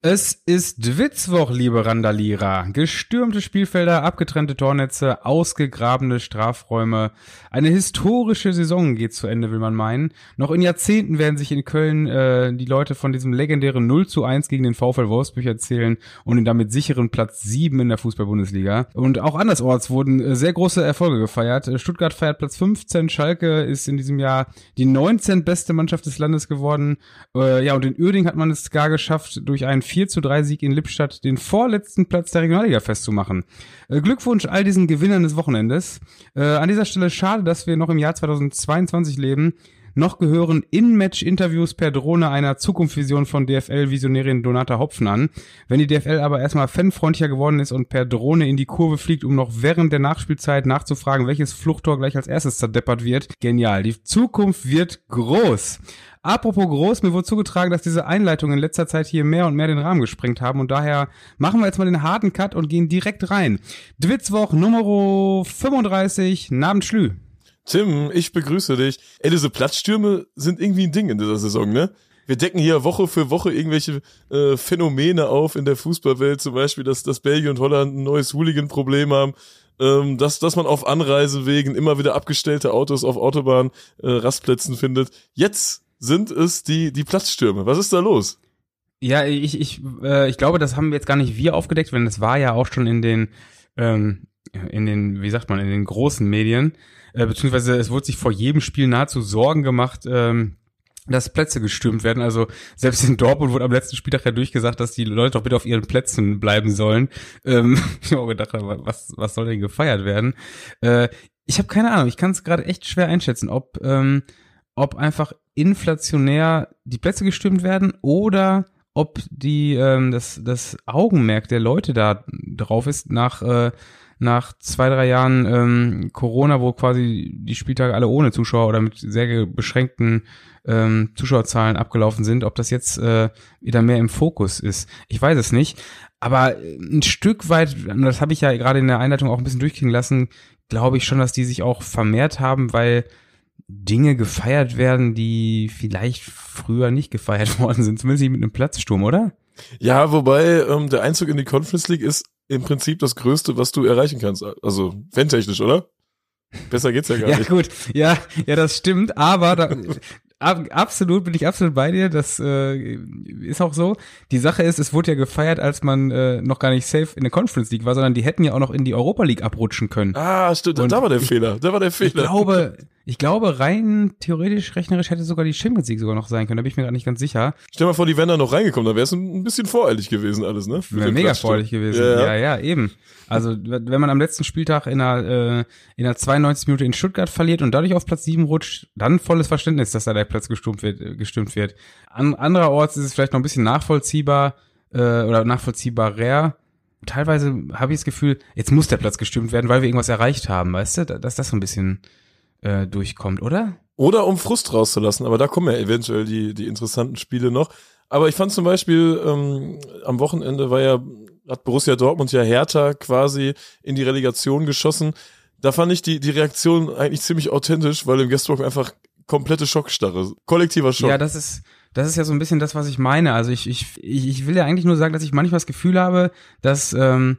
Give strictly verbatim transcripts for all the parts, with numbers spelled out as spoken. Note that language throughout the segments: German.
Es ist Witzwoch, liebe Randalierer. Gestürmte Spielfelder, abgetrennte Tornetze, ausgegrabene Strafräume. Eine historische Saison geht zu Ende, will man meinen. Noch in Jahrzehnten werden sich in Köln äh, die Leute von diesem legendären null zu eins gegen den VfL Wolfsburg erzählen und den damit sicheren Platz sieben in der Fußball-Bundesliga. Und auch andersorts wurden äh, sehr große Erfolge gefeiert. Stuttgart feiert Platz fünfzehn, Schalke ist in diesem Jahr die neunzehnte beste Mannschaft des Landes geworden. Äh, ja, und in Uerdingen hat man es gar geschafft, durch einen vier zu drei Sieg in Lippstadt den vorletzten Platz der Regionalliga festzumachen. Äh, Glückwunsch all diesen Gewinnern des Wochenendes. Äh, an dieser Stelle schade, dass wir noch im Jahr zweitausendzweiundzwanzig leben. Noch gehören In-Match-Interviews per Drohne einer Zukunftsvision von D F L-Visionärin Donata Hopfen an. Wenn die D F L aber erstmal fanfreundlicher geworden ist und per Drohne in die Kurve fliegt, um noch während der Nachspielzeit nachzufragen, welches Fluchttor gleich als erstes zerdeppert wird, genial. Die Zukunft wird groß. Apropos groß, mir wurde zugetragen, dass diese Einleitungen in letzter Zeit hier mehr und mehr den Rahmen gesprengt haben und daher machen wir jetzt mal den harten Cut und gehen direkt rein. Dwitzwoch Nummer fünfunddreißig, Namen Schlü. Tim, ich begrüße dich. Ey, diese Platzstürme sind irgendwie ein Ding in dieser Saison, ne? Wir decken hier Woche für Woche irgendwelche äh, Phänomene auf in der Fußballwelt, zum Beispiel, dass, dass Belgien und Holland ein neues Hooligan-Problem haben, ähm, dass, dass man auf Anreisewegen immer wieder abgestellte Autos auf Autobahn äh, Rastplätzen findet. Jetzt sind es die die Platzstürme. Was ist da los? Ja, ich ich äh, ich glaube, das haben jetzt gar nicht wir aufgedeckt, denn das war ja auch schon in den ähm, in den, wie sagt man, in den großen Medien, äh, beziehungsweise es wurde sich vor jedem Spiel nahezu Sorgen gemacht, ähm, dass Plätze gestürmt werden. Also selbst in Dortmund wurde am letzten Spieltag ja durchgesagt, dass die Leute doch bitte auf ihren Plätzen bleiben sollen. Ähm, ich habe auch gedacht, was was soll denn gefeiert werden? Äh, ich habe keine Ahnung, ich kann es gerade echt schwer einschätzen, ob ähm, ob einfach inflationär die Plätze gestürmt werden oder ob die ähm, das das Augenmerk der Leute da drauf ist nach äh, nach zwei, drei Jahren ähm, Corona, wo quasi die Spieltage alle ohne Zuschauer oder mit sehr beschränkten ähm, Zuschauerzahlen abgelaufen sind, ob das jetzt äh, wieder mehr im Fokus ist. Ich weiß es nicht, aber ein Stück weit, das habe ich ja gerade in der Einleitung auch ein bisschen durchklingen lassen, glaube ich schon, dass die sich auch vermehrt haben, weil Dinge gefeiert werden, die vielleicht früher nicht gefeiert worden sind, zumindest nicht mit einem Platzsturm, oder? Ja, wobei ähm, der Einzug in die Conference League ist im Prinzip das Größte, was du erreichen kannst. Also fantechnisch, oder? Besser geht's ja gar ja, nicht. Ja gut, ja, ja, das stimmt, aber da, ab, absolut, bin ich absolut bei dir, das äh, ist auch so. Die Sache ist, es wurde ja gefeiert, als man äh, noch gar nicht safe in der Conference League war, sondern die hätten ja auch noch in die Europa League abrutschen können. Ah, stimmt, und da war der ich, Fehler, da war der Fehler. Ich glaube, ich glaube, rein theoretisch, rechnerisch hätte sogar die Champions League sogar noch sein können, da bin ich mir gerade nicht ganz sicher. Stell mal vor, die wären da noch reingekommen, da wäre es ein bisschen voreilig gewesen alles, ne? Wäre mega voreilig gewesen, ja, ja, ja, eben. Also, wenn man am letzten Spieltag in einer, äh, in einer zweiundneunzigsten Minute in Stuttgart verliert und dadurch auf Platz sieben rutscht, dann volles Verständnis, dass da der Platz gestürmt wird. Äh, gestimmt wird. An, andererorts ist es vielleicht noch ein bisschen nachvollziehbar äh, oder nachvollziehbarer. Teilweise habe ich das Gefühl, jetzt muss der Platz gestürmt werden, weil wir irgendwas erreicht haben, weißt du, dass das so ein bisschen äh, durchkommt, oder? Oder um Frust rauszulassen, aber da kommen ja eventuell die die interessanten Spiele noch. Aber ich fand zum Beispiel, ähm, am Wochenende war ja, hat Borussia Dortmund ja Hertha quasi in die Relegation geschossen. Da fand ich die die Reaktion eigentlich ziemlich authentisch, weil im Guestblock einfach komplette Schockstarre, kollektiver Schock. Ja, das ist das ist ja so ein bisschen das, was ich meine. Also ich ich ich will ja eigentlich nur sagen, dass ich manchmal das Gefühl habe, dass ähm,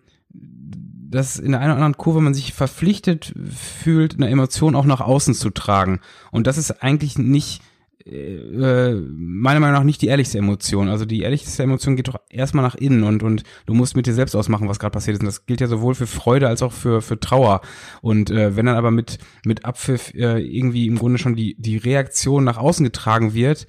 dass in der einen oder anderen Kurve man sich verpflichtet fühlt, eine Emotion auch nach außen zu tragen. Und das ist eigentlich nicht äh, meiner Meinung nach nicht die ehrlichste Emotion. Also die ehrlichste Emotion geht doch erstmal nach innen und und du musst mit dir selbst ausmachen, was gerade passiert ist. Und das gilt ja sowohl für Freude als auch für für Trauer. Und äh, wenn dann aber mit mit Abpfiff äh, irgendwie im Grunde schon die die Reaktion nach außen getragen wird,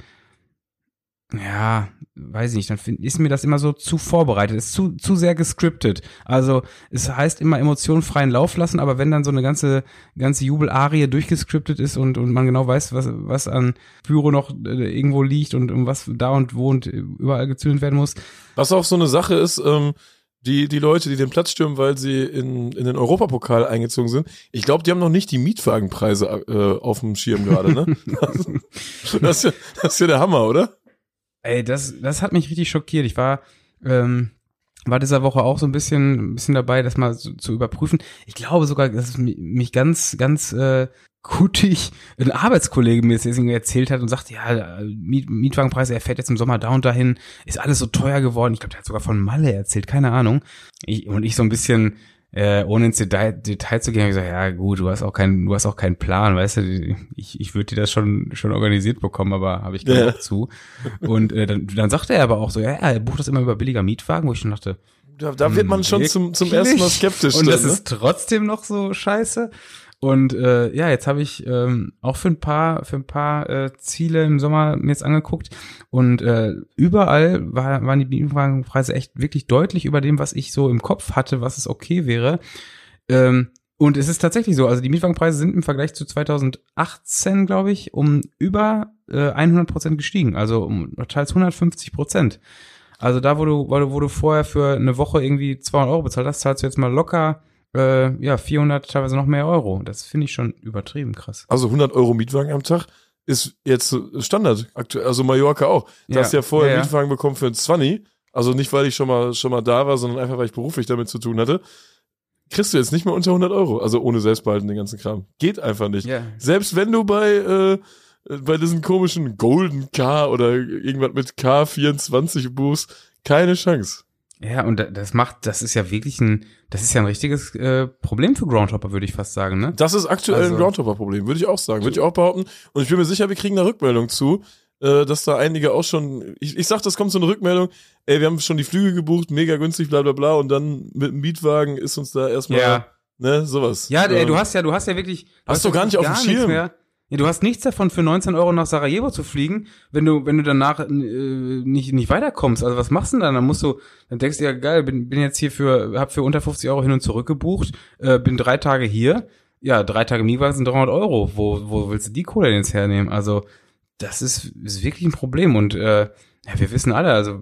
ja, weiß ich nicht, dann find, ist mir das immer so zu vorbereitet, ist zu zu sehr gescriptet. Also es heißt immer Emotionen freien Lauf lassen, aber wenn dann so eine ganze ganze Jubelarie durchgescriptet ist und und man genau weiß, was was an Pyro noch äh, irgendwo liegt und um was da und wo und überall gezündet werden muss. Was auch so eine Sache ist, ähm, die die Leute, die den Platz stürmen, weil sie in in den Europapokal eingezogen sind, ich glaube, die haben noch nicht die Mietwagenpreise äh, auf dem Schirm gerade, ne? das, ist ja, das ist ja der Hammer, oder? Ey, das das hat mich richtig schockiert. Ich war ähm, war dieser Woche auch so ein bisschen ein bisschen dabei, das mal so, zu überprüfen. Ich glaube sogar, dass es mich ganz ganz äh, Kutig ein Arbeitskollege mir das jetzt irgendwie erzählt hat und sagt, ja, Miet, Mietwagenpreise, er fährt jetzt im Sommer da und dahin, ist alles so teuer geworden. Ich glaube, der hat sogar von Malle erzählt, keine Ahnung. Ich, und ich so ein bisschen, äh, ohne ins Detail, Detail zu gehen, habe ich gesagt, ja gut, du hast auch keinen, du hast auch keinen Plan, weißt du, ich, ich würde dir das schon schon organisiert bekommen, aber habe ich keinen Bock zu. Und äh, dann, dann sagte er aber auch so, ja, er bucht das immer über billiger Mietwagen, wo ich schon dachte, Da, da wird man schon zum, zum ersten Mal skeptisch. Und dann, das ne? ist trotzdem noch so scheiße. Und äh, ja, jetzt habe ich ähm, auch für ein paar für ein paar äh, Ziele im Sommer mir jetzt angeguckt und äh, überall war, waren die Mietwagenpreise echt wirklich deutlich über dem, was ich so im Kopf hatte, was es okay wäre. Ähm, und es ist tatsächlich so, also die Mietwagenpreise sind im Vergleich zu zweitausendachtzehn, glaube ich, um über äh, hundert Prozent gestiegen, also um teils hundertfünfzig Prozent. Also da, wo du, wo du, wo du vorher für eine Woche irgendwie zweihundert Euro bezahlt hast, zahlst du jetzt mal locker Äh, ja, vierhundert, teilweise noch mehr Euro. Das finde ich schon übertrieben krass. Also hundert Euro Mietwagen am Tag ist jetzt Standard aktuell, also Mallorca auch. Du ja, hast ja vorher ja, einen Mietwagen bekommen für ein zwanzig, also nicht, weil ich schon mal schon mal da war, sondern einfach, weil ich beruflich damit zu tun hatte. Kriegst du jetzt nicht mehr unter hundert Euro, also ohne Selbstbehalten den ganzen Kram. Geht einfach nicht. ja. Selbst wenn du bei äh, bei diesen komischen Golden Car oder irgendwas mit K vierundzwanzig buchst, keine Chance. Ja, und das macht, das ist ja wirklich ein, das ist ja ein richtiges äh, Problem für Groundhopper, würde ich fast sagen, ne? Das ist aktuell Also, ein Groundhopper-Problem, würde ich auch sagen, würde ich auch behaupten. Und ich bin mir sicher, wir kriegen da Rückmeldung zu, äh, dass da einige auch schon, ich, ich sag, das kommt so eine Rückmeldung, ey, wir haben schon die Flüge gebucht, mega günstig, bla bla bla, und dann mit dem Mietwagen ist uns da erstmal, ja. ne, sowas. Ja, ey, ähm, du hast ja, du hast ja wirklich, hast du gar nicht auf dem Schirm. Mehr. Ja, du hast nichts davon, für neunzehn Euro nach Sarajevo zu fliegen, wenn du, wenn du danach äh, nicht nicht weiterkommst. Also was machst du denn dann? Dann musst du, dann denkst du ja, geil, bin bin jetzt hier für, hab für unter fünfzig Euro hin und zurück gebucht, äh, bin drei Tage hier. Ja, drei Tage Mietwagen sind dreihundert Euro. Wo wo willst du die Kohle denn jetzt hernehmen? Also das ist ist wirklich ein Problem und äh, ja, wir wissen alle, also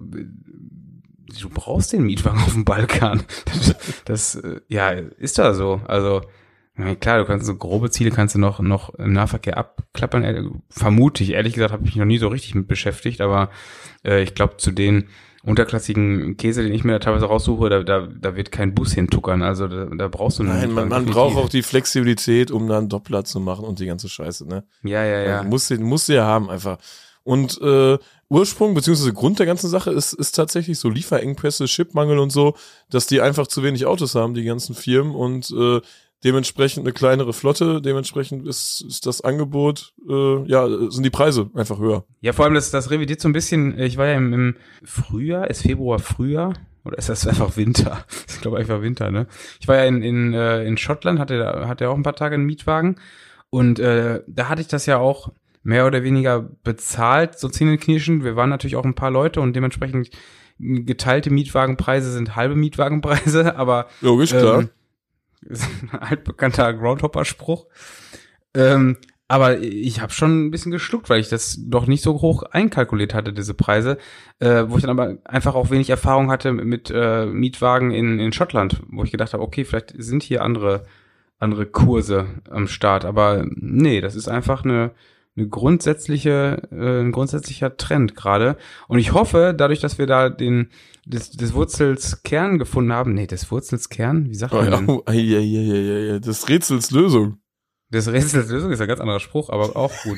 du brauchst den Mietwagen auf dem Balkan. Das, das äh, ja ist da so. Also ja, klar, du kannst so grobe Ziele kannst du noch noch im Nahverkehr abklappern. Äh, vermute ich, ehrlich gesagt, habe ich mich noch nie so richtig mit beschäftigt, aber äh, ich glaube, zu den unterklassigen Käse, den ich mir da teilweise raussuche, da da, da wird kein Bus hintuckern. Also da, da brauchst du Nein, man, man braucht auch die Flexibilität, um dann Doppler zu machen und die ganze Scheiße, ne? Ja, ja, ja. Also musst du musst du ja haben einfach. Und äh, Ursprung bzw. Grund der ganzen Sache ist ist tatsächlich so Lieferengpässe, Chipmangel und so, dass die einfach zu wenig Autos haben, die ganzen Firmen, und äh, dementsprechend eine kleinere Flotte, dementsprechend ist, ist das Angebot, äh, ja, sind die Preise einfach höher. Ja, vor allem das, das revidiert so ein bisschen, ich war ja im, im Frühjahr, ist Februar Frühjahr, oder ist das einfach Winter? Ich glaube einfach Winter, ne? Ich war ja in in, äh, in Schottland, hatte hatte auch ein paar Tage einen Mietwagen und äh, da hatte ich das ja auch mehr oder weniger bezahlt, so zähneknirschend. Wir waren natürlich auch ein paar Leute und dementsprechend geteilte Mietwagenpreise sind halbe Mietwagenpreise, aber logisch, klar. Ähm, ist ein altbekannter Groundhopper-Spruch. Ähm, aber ich habe schon ein bisschen geschluckt, weil ich das doch nicht so hoch einkalkuliert hatte, diese Preise, äh, wo ich dann aber einfach auch wenig Erfahrung hatte mit äh, Mietwagen in, in Schottland, wo ich gedacht habe, okay, vielleicht sind hier andere andere Kurse am Start, aber nee, das ist einfach eine eine grundsätzliche äh, ein grundsätzlicher Trend gerade, und ich hoffe, dadurch, dass wir da den des, des Wurzels Kern gefunden haben, nee, des Wurzels Kern, wie sagt man denn? Oh, ja, ja, ja, ja, ja, des Rätsels Lösung. Des Rätsels Lösung ist ein ganz anderer Spruch, aber auch gut.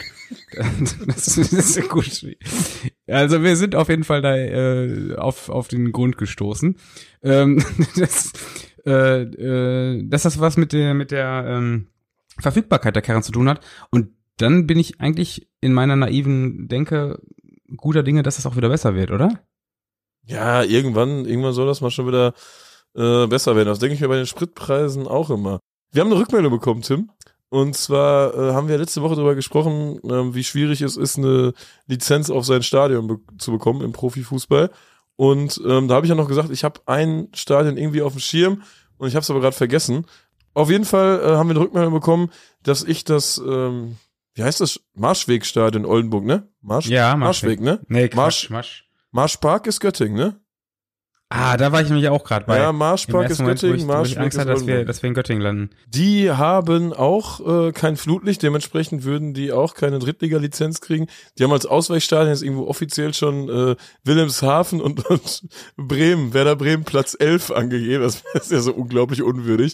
Das ist, das ist ja gut. Also wir sind auf jeden Fall da äh, auf auf den Grund gestoßen. Ähm, das, äh, äh, dass das was mit der mit der ähm, Verfügbarkeit der Kerne zu tun hat, und dann bin ich eigentlich in meiner naiven Denke guter Dinge, dass das auch wieder besser wird, oder? Ja, irgendwann, irgendwann soll das mal schon wieder äh, besser werden. Das denke ich mir bei den Spritpreisen auch immer. Wir haben eine Rückmeldung bekommen, Tim. Und zwar äh, haben wir letzte Woche darüber gesprochen, äh, wie schwierig es ist, eine Lizenz auf sein Stadion be- zu bekommen im Profifußball. Und ähm, da habe ich ja noch gesagt, ich habe ein Stadion irgendwie auf dem Schirm und ich habe es aber gerade vergessen. Auf jeden Fall äh, haben wir eine Rückmeldung bekommen, dass ich das, ähm, wie heißt das? Marschwegstadion Oldenburg, ne? Marsch, ja, Marschweg, ne? Nee, Marsch, Quatsch, Marsch. Marschpark ist Göttingen, ne? Ah, da war ich nämlich auch gerade bei. Ja, Marschpark ist Moment, Göttingen, wo ich, Marschweg wo ich Angst ist hatte, dass wir, Oldenburg. dass wir in Göttingen landen. Die haben auch äh, kein Flutlicht, dementsprechend würden die auch keine Drittliga-Lizenz kriegen. Die haben als Ausweichstadion jetzt irgendwo offiziell schon äh, Wilhelmshaven und, und Bremen, Werder Bremen Platz elf angegeben. Das ist ja so unglaublich unwürdig.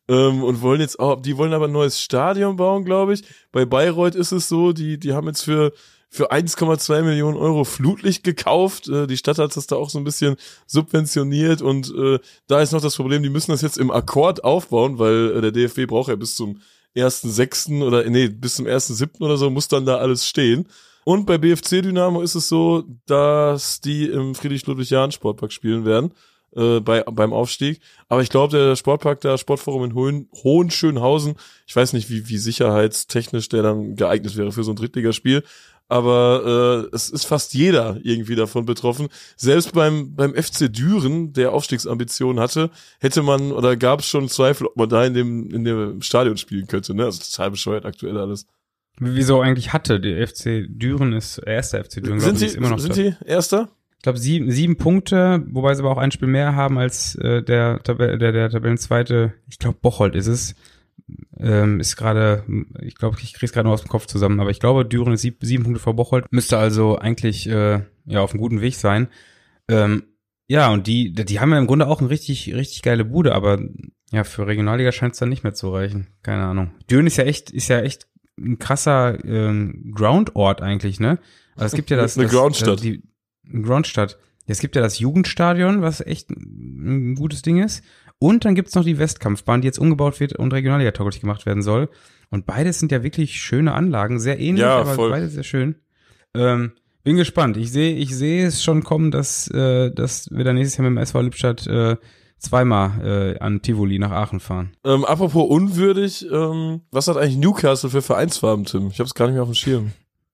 ähm, und wollen jetzt auch, die wollen aber ein neues Stadion bauen, glaube ich. Bei Bayreuth ist es so, die, die haben jetzt für, für eins Komma zwei Millionen Euro Flutlicht gekauft. Äh, die Stadt hat das da auch so ein bisschen subventioniert und äh, da ist noch das Problem, die müssen das jetzt im Akkord aufbauen, weil äh, der D F B braucht ja bis zum ersten sechsten oder, nee, bis zum ersten siebten oder so muss dann da alles stehen. Und bei B F C Dynamo ist es so, dass die im Friedrich-Ludwig-Jahn-Sportpark spielen werden, äh, bei, beim Aufstieg. Aber ich glaube, der Sportpark da, Sportforum in Hohen, Hohenschönhausen, ich weiß nicht, wie, wie sicherheitstechnisch der dann geeignet wäre für so ein Drittligaspiel. Aber äh, es ist fast jeder irgendwie davon betroffen. Selbst beim beim F C Düren, der Aufstiegsambitionen hatte, hätte man oder gab es schon Zweifel, ob man da in dem in dem Stadion spielen könnte. Ne, also total bescheuert aktuell alles. Wieso eigentlich hatte? Der F C Düren ist erster F C Düren. Sind glaub, die ist immer noch sind da. die Erster? Ich glaube sieben, sieben Punkte, wobei sie aber auch ein Spiel mehr haben als äh, der Tabelle, der der Tabellenzweite. Ich glaube Bocholt ist es. Ähm, ist gerade, ich glaube, ich krieg's gerade nur aus dem Kopf zusammen, aber ich glaube, Düren ist sieb, sieben Punkte vor Bocholt, müsste also eigentlich äh, ja auf einem guten Weg sein. Ähm, ja, und die, die haben ja im Grunde auch eine richtig, richtig geile Bude, aber ja, für Regionalliga scheint es dann nicht mehr zu reichen. Keine Ahnung. Düren ist ja echt, ist ja echt ein krasser ähm, Groundort eigentlich, ne? Also es gibt ja das, eine das Groundstadt. Äh, die Groundstadt. Es gibt ja das Jugendstadion, was echt ein, ein gutes Ding ist. Und dann gibt's noch die Westkampfbahn, die jetzt umgebaut wird und Regionalliga-tauglich gemacht werden soll. Und beides sind ja wirklich schöne Anlagen, sehr ähnlich, Ja, aber voll. beide sehr schön. Ähm, bin gespannt. Ich sehe ich sehe es schon kommen, dass, äh, dass wir dann nächstes Jahr mit dem S V Lippstadt äh, zweimal äh, an Tivoli nach Aachen fahren. Ähm, apropos unwürdig, ähm, was hat eigentlich Newcastle für Vereinsfarben, Tim? Ich habe es gar nicht mehr auf dem Schirm.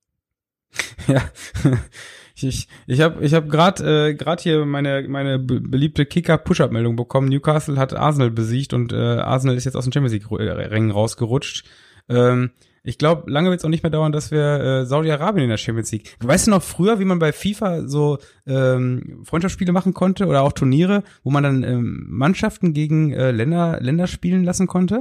Ja, ich ich habe ich hab gerade äh, gerade hier meine meine be- beliebte Kicker-Push-Up-Meldung bekommen. Newcastle hat Arsenal besiegt und äh, Arsenal ist jetzt aus den Champions League-Rängen rausgerutscht. Ähm, ich glaube, lange wird es auch nicht mehr dauern, dass wir äh, Saudi-Arabien in der Champions League. Weißt du noch früher, wie man bei FIFA so ähm, Freundschaftsspiele machen konnte oder auch Turniere, wo man dann ähm, Mannschaften gegen äh, Länder Länder spielen lassen konnte?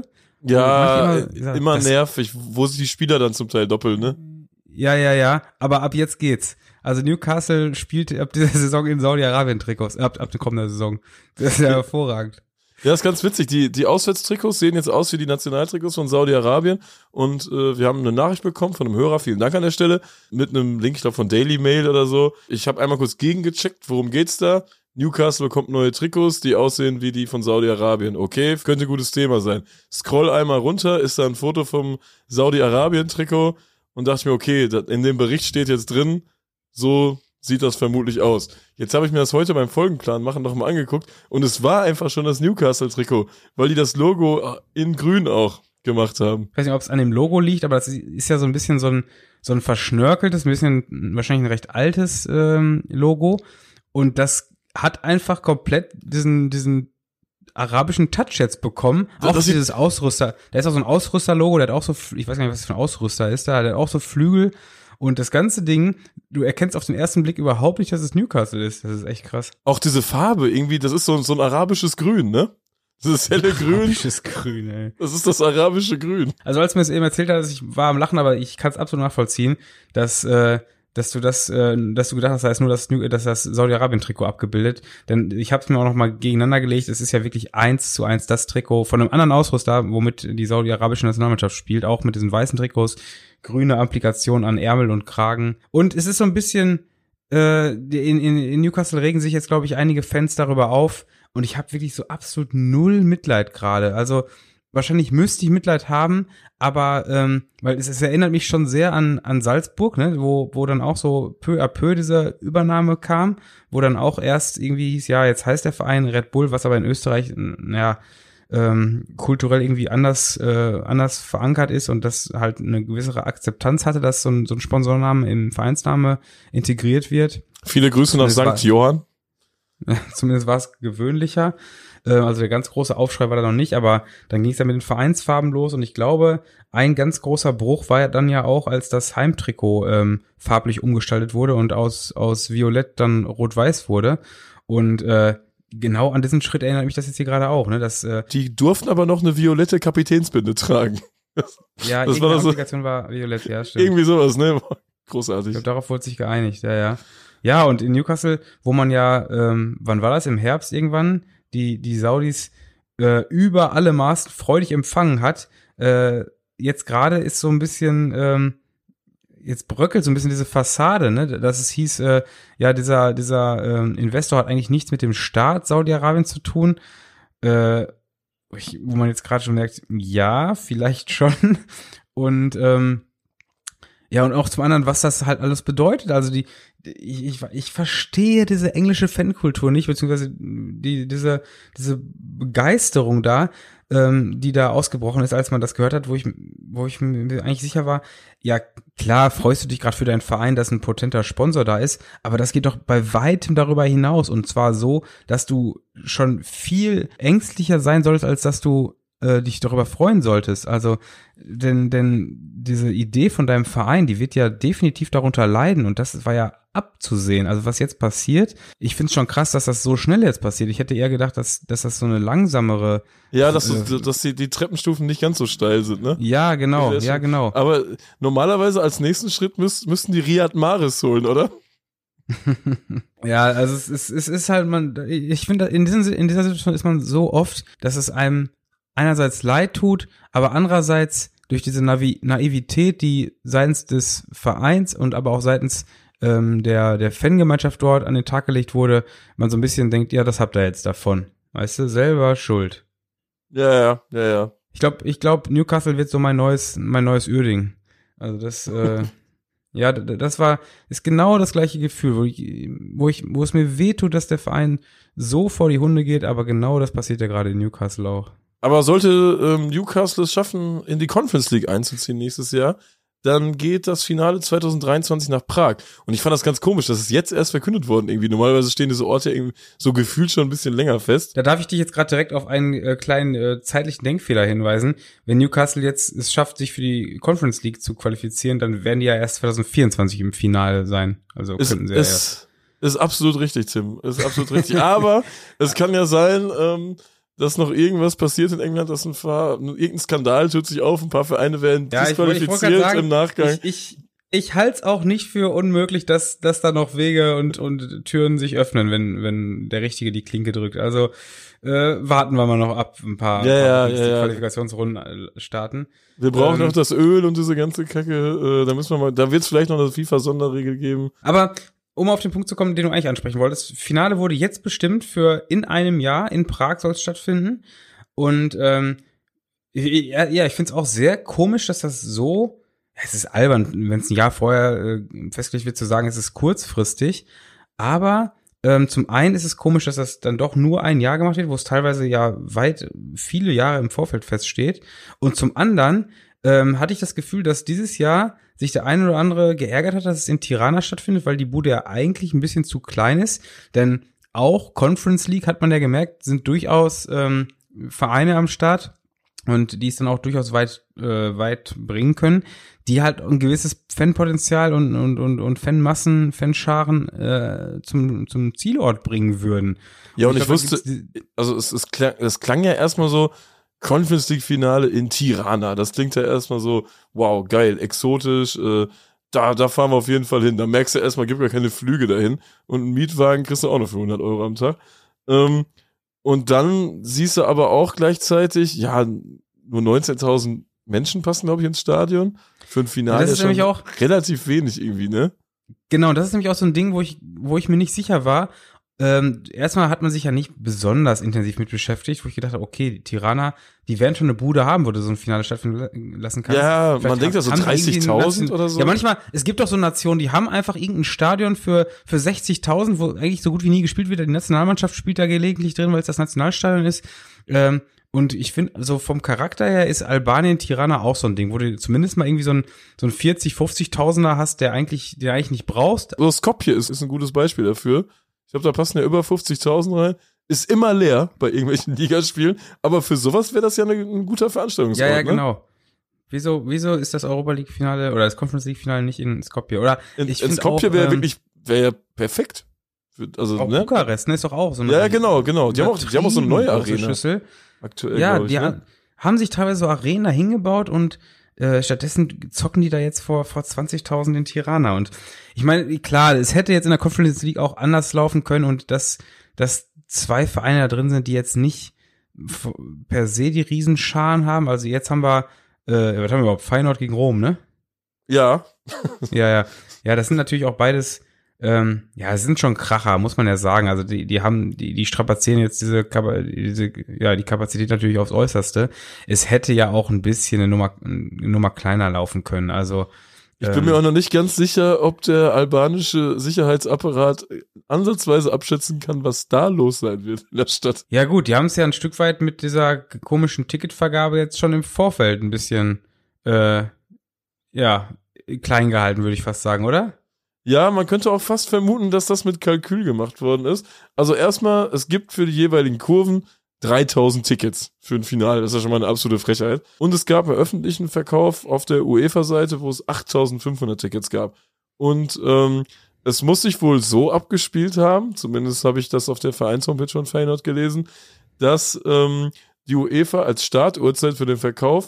Ja, immer, immer, immer das, nervig, wo sich die Spieler dann zum Teil doppeln, ne? Ja, ja, ja, aber ab jetzt geht's. Also Newcastle spielt ab dieser Saison in Saudi-Arabien-Trikots, ab, ab der kommenden Saison. Das ist ja hervorragend. Ja, ist ganz witzig. Die, die Auswärtstrikots sehen jetzt aus wie die Nationaltrikots von Saudi-Arabien. Und äh, wir haben eine Nachricht bekommen von einem Hörer, vielen Dank an der Stelle, mit einem Link, ich glaube von Daily Mail oder so. Ich habe einmal kurz gegengecheckt, worum geht's da? Newcastle bekommt neue Trikots, die aussehen wie die von Saudi-Arabien. Okay, könnte ein gutes Thema sein. Scroll einmal runter, ist da ein Foto vom Saudi-Arabien-Trikot und dachte mir, okay, in dem Bericht steht jetzt drin, so sieht das vermutlich aus. Jetzt habe ich mir das heute beim Folgenplan machen noch mal angeguckt und es war einfach schon das Newcastle-Trikot, weil die das Logo in grün auch gemacht haben. Ich weiß nicht, ob es an dem Logo liegt, aber das ist ja so ein bisschen so ein so ein verschnörkeltes, ein bisschen wahrscheinlich ein recht altes ähm, Logo und das hat einfach komplett diesen diesen arabischen Touch jetzt bekommen. Auch das dieses Ausrüster. Da ist auch so ein Ausrüster-Logo, der hat auch so, ich weiß gar nicht, was das für ein Ausrüster ist, da, der hat auch so Flügel. Und das ganze Ding, du erkennst auf den ersten Blick überhaupt nicht, dass es Newcastle ist. Das ist echt krass. Auch diese Farbe, irgendwie, das ist so, so ein arabisches Grün, ne? Das ist helle Grün. Arabisches Grün, ey. Das ist das arabische Grün. Also als mir das eben erzählt hat, ich war am Lachen, aber ich kann es absolut nachvollziehen, dass äh, dass du das, äh, dass du gedacht hast, da ist nur das, dass das Saudi-Arabien-Trikot abgebildet. Denn ich habe es mir auch noch mal gegeneinander gelegt. Es ist ja wirklich eins zu eins das Trikot von einem anderen Ausrüster, womit die saudi-arabische Nationalmannschaft spielt, auch mit diesen weißen Trikots, grüne Applikation an Ärmel und Kragen. Und es ist so ein bisschen, äh, in, in, in Newcastle regen sich jetzt, glaube ich, einige Fans darüber auf. Und ich habe wirklich so absolut null Mitleid gerade. Also wahrscheinlich müsste ich Mitleid haben, aber ähm, weil es, es erinnert mich schon sehr an an Salzburg, ne, wo wo dann auch so peu à peu diese Übernahme kam, wo dann auch erst irgendwie hieß, ja, jetzt heißt der Verein Red Bull, was aber in Österreich, naja, ähm, kulturell irgendwie anders äh, anders verankert ist und das halt eine gewisse Akzeptanz hatte, dass so ein, so ein Sponsorname im Vereinsname integriert wird. Viele Grüße nach Sankt Johann. Zumindest war es gewöhnlicher. Also der ganz große Aufschrei war da noch nicht, aber dann ging es ja mit den Vereinsfarben los und ich glaube, ein ganz großer Bruch war ja dann ja auch, als das Heimtrikot ähm, farblich umgestaltet wurde und aus aus Violett dann Rot-Weiß wurde und äh, genau an diesen Schritt erinnert mich das jetzt hier gerade auch, ne? Dass, äh, die durften aber noch eine violette Kapitänsbinde tragen. Ja, das die war so, Applikation war violett, ja, stimmt. Irgendwie sowas, ne? Großartig. Ich glaube, darauf wurde sich geeinigt, ja, ja. Ja, und in Newcastle, wo man ja, ähm, wann war das? Im Herbst irgendwann, die die Saudis äh, über alle Maßen freudig empfangen hat. Äh, jetzt gerade ist so ein bisschen, ähm, jetzt bröckelt so ein bisschen diese Fassade, ne, dass es hieß, äh, ja, dieser, dieser ähm, Investor hat eigentlich nichts mit dem Staat Saudi-Arabien zu tun, äh, ich, wo man jetzt gerade schon merkt, ja, vielleicht schon. Und ähm, ja, und auch zum anderen, was das halt alles bedeutet. Also die, ich, ich, ich verstehe diese englische Fankultur nicht, beziehungsweise die, diese, diese Begeisterung da, ähm, die da ausgebrochen ist, als man das gehört hat, wo ich, wo ich mir eigentlich sicher war, ja klar, freust du dich gerade für deinen Verein, dass ein potenter Sponsor da ist, aber das geht doch bei weitem darüber hinaus, und zwar so, dass du schon viel ängstlicher sein solltest, als dass du äh, dich darüber freuen solltest. Also denn denn diese Idee von deinem Verein, die wird ja definitiv darunter leiden, und das war ja abzusehen. Also was jetzt passiert, ich finde es schon krass, dass das so schnell jetzt passiert. Ich hätte eher gedacht, dass dass das so eine langsamere Ja, dass, äh, du, dass die, die Treppenstufen nicht ganz so steil sind, ne? Ja, genau, ja, ja genau. Aber normalerweise als nächsten Schritt müß, müssten die Riyad Mahrez holen, oder? Ja, also es ist, es ist halt, man, ich finde, in, diesen, in dieser Situation ist man so oft, dass es einem einerseits leid tut, aber andererseits durch diese Navi- Naivität, die seitens des Vereins und aber auch seitens ähm, der, der Fangemeinschaft dort an den Tag gelegt wurde, man so ein bisschen denkt, ja, das habt ihr jetzt davon. Weißt du, selber schuld. Ja, ja, ja, ja. Ich glaube, ich glaube, Newcastle wird so mein neues, mein neues Uerdingen. Also das, äh, ja, das war, ist genau das gleiche Gefühl, wo ich, wo ich, wo es mir wehtut, dass der Verein so vor die Hunde geht, aber genau das passiert ja gerade in Newcastle auch. Aber sollte ähm, Newcastle es schaffen, in die Conference League einzuziehen nächstes Jahr, dann geht das Finale zwanzig dreiundzwanzig nach Prag. Und ich fand das ganz komisch, dass es jetzt erst verkündet worden irgendwie. Normalerweise stehen diese Orte irgendwie so gefühlt schon ein bisschen länger fest. Da darf ich dich jetzt gerade direkt auf einen äh, kleinen äh, zeitlichen Denkfehler hinweisen. Wenn Newcastle jetzt es schafft, sich für die Conference League zu qualifizieren, dann werden die ja erst zwanzig vierundzwanzig im Finale sein. Also ist, könnten sie ja ist, erst. Ist absolut richtig, Tim. Ist absolut richtig. Aber es kann ja sein, ähm, dass noch irgendwas passiert in England, dass ein paar, irgendein Skandal tut sich auf, ein paar Vereine werden ja, disqualifiziert ich, ich sagen, im Nachgang. Ich, ich, ich halte es auch nicht für unmöglich, dass, dass da noch Wege und, und Türen sich öffnen, wenn, wenn der Richtige die Klinke drückt. Also äh, warten wir mal noch ab, ein paar, ja, paar ja, ja, ja. Qualifikationsrunden starten. Wir brauchen ähm, noch das Öl und diese ganze Kacke. Äh, da müssen wir mal, da wird es vielleicht noch eine FIFA-Sonderregel geben. Aber um auf den Punkt zu kommen, den du eigentlich ansprechen wolltest, Finale wurde jetzt bestimmt für in einem Jahr, in Prag soll es stattfinden. Und ähm, ja, ja, ich finde es auch sehr komisch, dass das so, es ist albern, wenn es ein Jahr vorher äh, festgelegt wird, zu sagen, es ist kurzfristig. Aber ähm, zum einen ist es komisch, dass das dann doch nur ein Jahr gemacht wird, wo es teilweise ja weit viele Jahre im Vorfeld feststeht. Und zum anderen ähm, hatte ich das Gefühl, dass dieses Jahr sich der eine oder andere geärgert hat, dass es in Tirana stattfindet, weil die Bude ja eigentlich ein bisschen zu klein ist. Denn auch Conference League, hat man ja gemerkt, sind durchaus ähm, Vereine am Start und die es dann auch durchaus weit äh, weit bringen können, die halt ein gewisses Fanpotenzial und und und und Fanmassen, Fanscharen äh, zum zum Zielort bringen würden. Ja, und, und ich, ich glaub, wusste, also es, es, klang, es klang ja erstmal so, Conference League Finale in Tirana, das klingt ja erstmal so, wow, geil, exotisch, äh, da, da fahren wir auf jeden Fall hin. Da merkst du erstmal, gibt ja keine Flüge dahin und einen Mietwagen kriegst du auch noch für hundert Euro am Tag. Ähm, Und dann siehst du aber auch gleichzeitig, ja, nur neunzehntausend Menschen passen, glaube ich, ins Stadion. Für ein Finale das ist schon nämlich auch relativ wenig irgendwie, ne? Genau, das ist nämlich auch so ein Ding, wo ich, wo ich mir nicht sicher war. Ähm, erstmal hat man sich ja nicht besonders intensiv mit beschäftigt, wo ich gedacht habe, okay, die Tirana, die werden schon eine Bude haben, wo du so ein Finale stattfinden lassen kannst. Ja, Vielleicht man denkt ja so dreißigtausend oder so. Ja, manchmal, es gibt doch so Nationen, die haben einfach irgendein Stadion für für sechzigtausend, wo eigentlich so gut wie nie gespielt wird. Die Nationalmannschaft spielt da gelegentlich drin, weil es das Nationalstadion ist. Ähm, und ich finde, so vom Charakter her ist Albanien, Tirana auch so ein Ding, wo du zumindest mal irgendwie so ein so ein vierzig, fünfzigtausender hast, der eigentlich, der eigentlich nicht brauchst. So Skopje ist, ist ein gutes Beispiel dafür. Ich glaube, da passen ja über fünfzigtausend rein. Ist immer leer bei irgendwelchen Ligaspielen, aber für sowas wäre das ja eine, ein guter Veranstaltungsort. Ja, ja, ne? genau. Wieso, wieso ist das Europa League Finale oder das Conference League Finale nicht in Skopje? Oder in, ich in Skopje wäre ähm, wirklich, wäre ja perfekt. Also, auch ne? Bukarest, ne, ist doch auch so eine. Ja, genau, genau. Die haben auch, die haben auch so eine neue Arena. Schüssel. Aktuell, ja, ich, die ne? haben sich teilweise so Arena hingebaut und äh, stattdessen zocken die da jetzt vor vor zwanzigtausend in Tirana. Und ich meine, klar, es hätte jetzt in der Conference League auch anders laufen können und dass dass zwei Vereine da drin sind, die jetzt nicht f- per se die Riesenscharen haben. Also jetzt haben wir, äh, was haben wir überhaupt? Feyenoord gegen Rom, ne? Ja. Ja, ja. Ja, das sind natürlich auch beides, ähm, ja, es sind schon Kracher, muss man ja sagen. Also die, die haben, die, die strapazieren jetzt diese, Kapa- diese, ja, die Kapazität natürlich aufs Äußerste. Es hätte ja auch ein bisschen eine Nummer, eine Nummer kleiner laufen können. Also Ich bin mir auch noch nicht ganz sicher, ob der albanische Sicherheitsapparat ansatzweise abschätzen kann, was da los sein wird in der Stadt. Ja gut, die haben es ja ein Stück weit mit dieser komischen Ticketvergabe jetzt schon im Vorfeld ein bisschen, äh, ja, klein gehalten, würde ich fast sagen, oder? Ja, man könnte auch fast vermuten, dass das mit Kalkül gemacht worden ist. Also erstmal, es gibt für die jeweiligen Kurven dreitausend Tickets für ein Finale. Das ist ja schon mal eine absolute Frechheit. Und es gab einen öffentlichen Verkauf auf der UEFA-Seite, wo es achttausendfünfhundert Tickets gab. Und ähm, es muss sich wohl so abgespielt haben, zumindest habe ich das auf der Vereins-Homepage von Feyenoord gelesen, dass ähm, die UEFA als Startuhrzeit für den Verkauf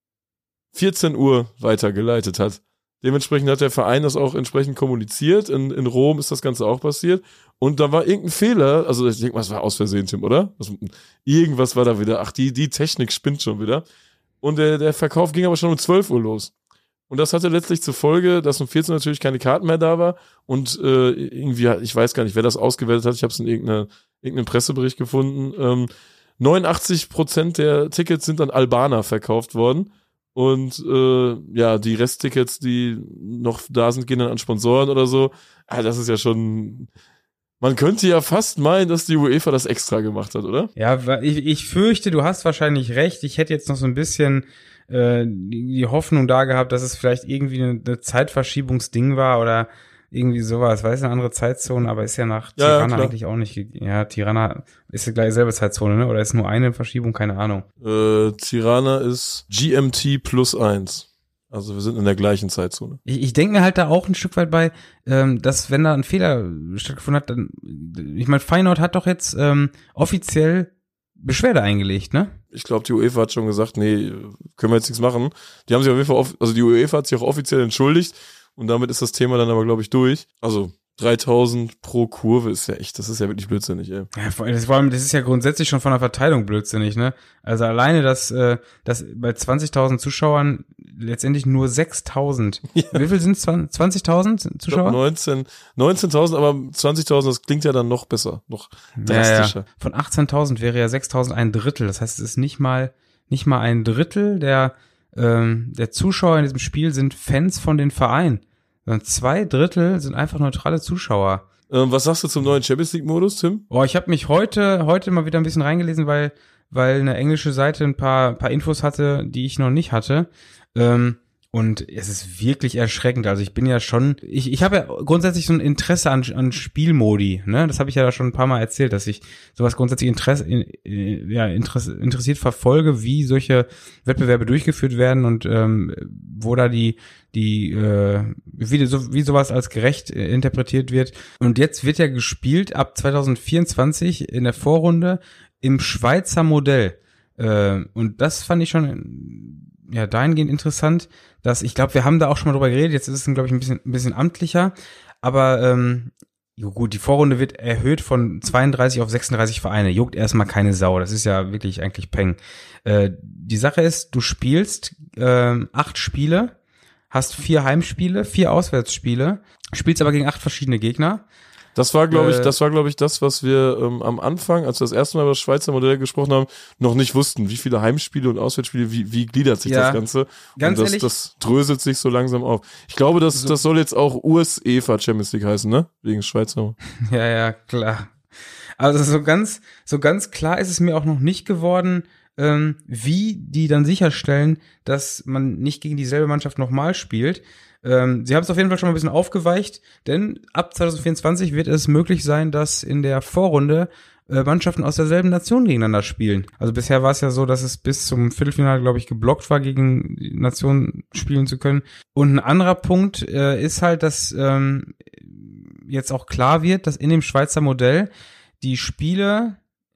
vierzehn Uhr weitergeleitet hat. Dementsprechend hat der Verein das auch entsprechend kommuniziert. In, in Rom ist das Ganze auch passiert. Und da war irgendein Fehler, also ich denke mal, es war aus Versehen, Tim, oder? Das, irgendwas war da wieder. Ach, die, die Technik spinnt schon wieder. Und der, der Verkauf ging aber schon um zwölf Uhr los. Und das hatte letztlich zur Folge, dass um vierzehn Uhr natürlich keine Karten mehr da war. Und äh, irgendwie, ich weiß gar nicht, wer das ausgewertet hat, ich habe es in irgendeiner, irgendeinem Pressebericht gefunden. Ähm, neunundachtzig Prozent der Tickets sind an Albaner verkauft worden. Und äh, ja, die Resttickets, die noch da sind, gehen dann an Sponsoren oder so. Ah, das ist ja schon... Man könnte ja fast meinen, dass die UEFA das extra gemacht hat, oder? Ja, ich, ich fürchte, du hast wahrscheinlich recht. Ich hätte jetzt noch so ein bisschen äh, die, die Hoffnung da gehabt, dass es vielleicht irgendwie eine, eine Zeitverschiebungsding war oder irgendwie sowas. Weiß eine andere Zeitzone, aber ist ja nach Ja, Tirana ja, eigentlich auch nicht. ge- Ja, Tirana ist ja gleich selbe Zeitzone, ne? Oder ist nur eine Verschiebung? Keine Ahnung. Äh, Tirana ist G M T plus eins. Also wir sind in der gleichen Zeitzone. Ich, ich denke mir halt da auch ein Stück weit bei, ähm, dass wenn da ein Fehler stattgefunden hat, dann, ich meine, Feyenoord hat doch jetzt ähm, offiziell Beschwerde eingelegt, ne? Ich glaube, die UEFA hat schon gesagt, nee, können wir jetzt nichts machen. Die haben sich auf jeden Fall, off- also die UEFA hat sich auch offiziell entschuldigt und damit ist das Thema dann aber, glaube ich, durch. Also dreitausend pro Kurve ist ja echt, das ist ja wirklich blödsinnig, ey. Ja, vor allem, das, vor allem, das ist ja grundsätzlich schon von der Verteilung blödsinnig, ne? Also alleine, dass, äh, dass bei zwanzigtausend Zuschauern letztendlich nur sechstausend. Ja. Wie viel sind es? zwanzigtausend Ich Zuschauer? glaub neunzehn, neunzehntausend, aber zwanzigtausend, das klingt ja dann noch besser, noch drastischer. Ja, ja. Von achtzehntausend wäre ja sechstausend ein Drittel. Das heißt, es ist nicht mal, nicht mal ein Drittel der, ähm, der Zuschauer in diesem Spiel sind Fans von den Vereinen. Sondern zwei Drittel sind einfach neutrale Zuschauer. Ähm, was sagst du zum neuen Champions League-Modus, Tim? Oh, ich habe mich heute heute mal wieder ein bisschen reingelesen, weil weil eine englische Seite ein paar paar Infos hatte, die ich noch nicht hatte. Ähm, und es ist wirklich erschreckend. Also ich bin ja schon, ich ich habe ja grundsätzlich so ein Interesse an an Spielmodi, ne? Das habe ich ja schon ein paar Mal erzählt, dass ich sowas grundsätzlich Interesse in, ja Interesse, interessiert verfolge, wie solche Wettbewerbe durchgeführt werden und ähm, wo da die die äh, wie, so, wie sowas als gerecht äh, interpretiert wird. Und jetzt wird ja gespielt ab zwanzig vierundzwanzig in der Vorrunde im Schweizer Modell. Äh, und das fand ich schon ja dahingehend interessant, dass ich glaube, wir haben da auch schon mal drüber geredet. Jetzt ist es, glaube ich, ein bisschen ein bisschen amtlicher. Aber ähm, jo, gut, die Vorrunde wird erhöht von zweiunddreißig auf sechsunddreißig Vereine. Juckt erstmal keine Sau. Das ist ja wirklich eigentlich Peng. Äh, die Sache ist, du spielst äh, acht Spiele, hast vier Heimspiele, vier Auswärtsspiele, spielst aber gegen acht verschiedene Gegner. Das war, glaube ich, Äh, das war, glaube ich, das, was wir ähm, am Anfang, als wir das erste Mal über das Schweizer Modell gesprochen haben, noch nicht wussten. Wie viele Heimspiele und Auswärtsspiele, wie, wie gliedert sich Ja, das Ganze? ganz und das, ehrlich- das dröselt sich so langsam auf. Ich glaube, das, So- das soll jetzt auch U S E F A Champions League heißen, ne? Wegen Schweizer. Ja, ja, klar. Also so ganz, so ganz klar ist es mir auch noch nicht geworden, ähm, wie die dann sicherstellen, dass man nicht gegen dieselbe Mannschaft nochmal spielt. Ähm, sie haben es auf jeden Fall schon mal ein bisschen aufgeweicht, denn ab zwanzig vierundzwanzig wird es möglich sein, dass in der Vorrunde äh, Mannschaften aus derselben Nation gegeneinander spielen. Also bisher war es ja so, dass es bis zum Viertelfinale, glaube ich, geblockt war, gegen die Nation spielen zu können. Und ein anderer Punkt äh, ist halt, dass ähm, jetzt auch klar wird, dass in dem Schweizer Modell die Spiele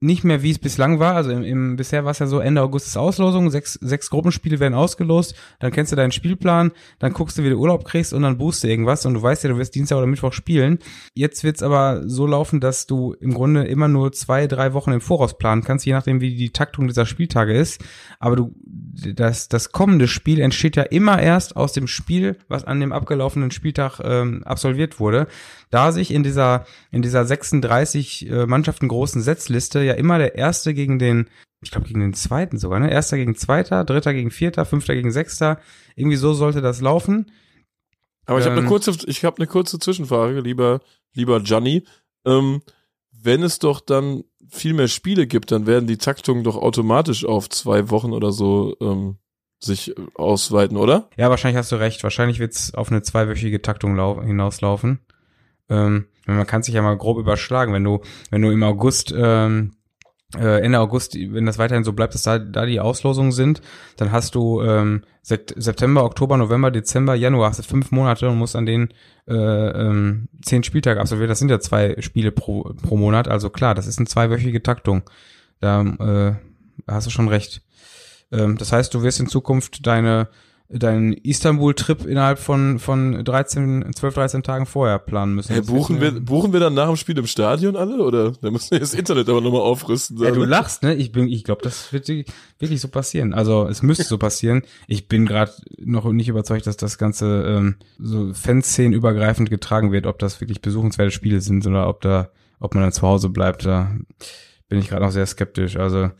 nicht mehr, wie es bislang war. Also im, im bisher war es ja so, Ende August ist Auslosung, sechs, sechs Gruppenspiele werden ausgelost, dann kennst du deinen Spielplan, dann guckst du, wie du Urlaub kriegst und dann buchst du irgendwas und du weißt ja, du wirst Dienstag oder Mittwoch spielen. Jetzt wird's aber so laufen, dass du im Grunde immer nur zwei, drei Wochen im Voraus planen kannst, je nachdem, wie die Taktung dieser Spieltage ist. Aber du, das, das kommende Spiel entsteht ja immer erst aus dem Spiel, was an dem abgelaufenen Spieltag ähm, absolviert wurde. Da sich in dieser in dieser sechsunddreißig äh, Mannschaften großen Setzliste ja immer der Erste gegen den, ich glaube gegen den Zweiten sogar, ne? Erster gegen Zweiter, Dritter gegen Vierter, Fünfter gegen Sechster. Irgendwie so sollte das laufen. Aber ich ähm, habe eine kurze, ich habe eine kurze Zwischenfrage, lieber lieber Gianni. Ähm, wenn es doch dann viel mehr Spiele gibt, dann werden die Taktungen doch automatisch auf zwei Wochen oder so ähm, sich ausweiten, oder? Ja, wahrscheinlich hast du recht. Wahrscheinlich wird's auf eine zweiwöchige Taktung lau- hinauslaufen. Ähm, man kann sich ja mal grob überschlagen, wenn du, wenn du im August, ähm, äh, Ende August, wenn das weiterhin so bleibt, dass da, da die Auslosungen sind, dann hast du ähm, September, Oktober, November, Dezember, Januar, hast du fünf Monate und musst an den äh, ähm, zehn Spieltage absolvieren. Das sind ja zwei Spiele pro, pro Monat, also klar, das ist eine zweiwöchige Taktung. Da äh, hast du schon recht. Ähm, das heißt, du wirst in Zukunft deine deinen Istanbul-Trip innerhalb von von dreizehn, zwölf, dreizehn Tagen vorher planen müssen. Hey, buchen wir buchen wir dann nach dem Spiel im Stadion alle, oder? Da müssen wir das Internet aber nochmal aufrüsten. Ja, du lachst, ne? Ich bin, ich glaube, das wird wirklich so passieren. Also es müsste so passieren. Ich bin gerade noch nicht überzeugt, dass das Ganze ähm, so Fanszenen übergreifend getragen wird, ob das wirklich besuchenswerte Spiele sind oder ob da, ob man dann zu Hause bleibt. Da bin ich gerade noch sehr skeptisch. Also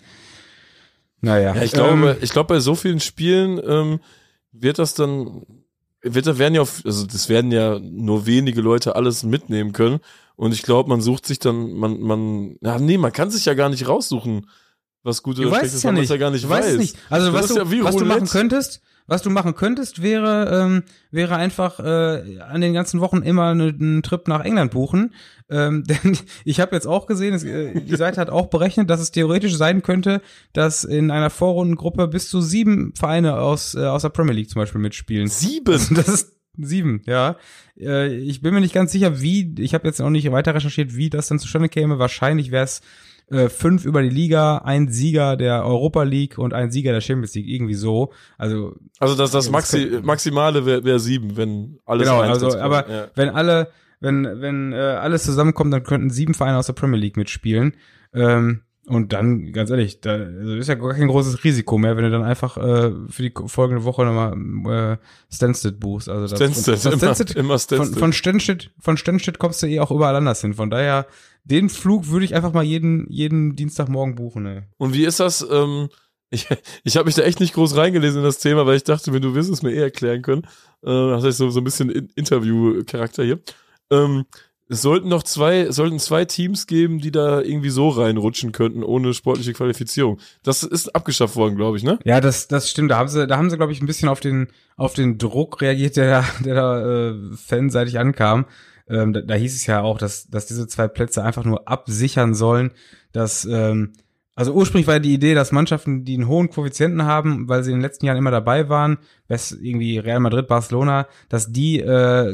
naja. Ja, ich glaube, ähm, ich glaube bei so vielen Spielen ähm, wird das dann, wird da werden ja, auf, also das werden ja nur wenige Leute alles mitnehmen können und ich glaube, man sucht sich dann, man, man, ja nee, man kann sich ja gar nicht raussuchen, was gut oder schlecht ist, weil man es ja gar nicht weiß. Du weißt nicht. Also was, du, ja was du machen könntest, was du machen könntest, wäre ähm, wäre einfach äh, an den ganzen Wochen immer eine, einen Trip nach England buchen. Ähm, denn ich habe jetzt auch gesehen, es, äh, die Seite hat auch berechnet, dass es theoretisch sein könnte, dass in einer Vorrundengruppe bis zu sieben Vereine aus äh, aus der Premier League zum Beispiel mitspielen. Sieben? Also das ist sieben, ja. Äh, ich bin mir nicht ganz sicher, wie. Ich habe jetzt noch nicht weiter recherchiert, wie das dann zustande käme. Wahrscheinlich wäre es äh, fünf über die Liga, ein Sieger der Europa League und ein Sieger der Champions League, irgendwie so. Also also das das Maxi, das Maximale wäre wär sieben, wenn alles genau. Also kommt. aber ja. wenn alle wenn wenn äh, alles zusammenkommt, dann könnten sieben Vereine aus der Premier League mitspielen. Ähm, und dann, ganz ehrlich, da also ist ja gar kein großes Risiko mehr, wenn du dann einfach äh, für die folgende Woche nochmal äh, Stansted buchst. Also das, Stansted, von, von Stansted, immer, immer Stansted. Von, von Stansted, von Stansted kommst du eh auch überall anders hin. Von daher, den Flug würde ich einfach mal jeden jeden Dienstagmorgen buchen. Ey. Und wie ist das? Ähm, ich ich habe mich da echt nicht groß reingelesen in das Thema, weil ich dachte, wenn du wirst es mir eh erklären können. Äh, das heißt so so ein bisschen in- Interview-Charakter hier. Ähm, Es sollten noch zwei, sollten zwei Teams geben, die da irgendwie so reinrutschen könnten, ohne sportliche Qualifizierung. Das ist abgeschafft worden, glaube ich, ne? Ja, das, das stimmt. Da haben sie, da haben sie, glaube ich, ein bisschen auf den, auf den Druck reagiert, der, der da äh, fanseitig ankam. Ähm, da, da hieß es ja auch, dass, dass diese zwei Plätze einfach nur absichern sollen, dass, ähm, also ursprünglich war die Idee, dass Mannschaften, die einen hohen Koeffizienten haben, weil sie in den letzten Jahren immer dabei waren, was irgendwie Real Madrid, Barcelona, dass die äh,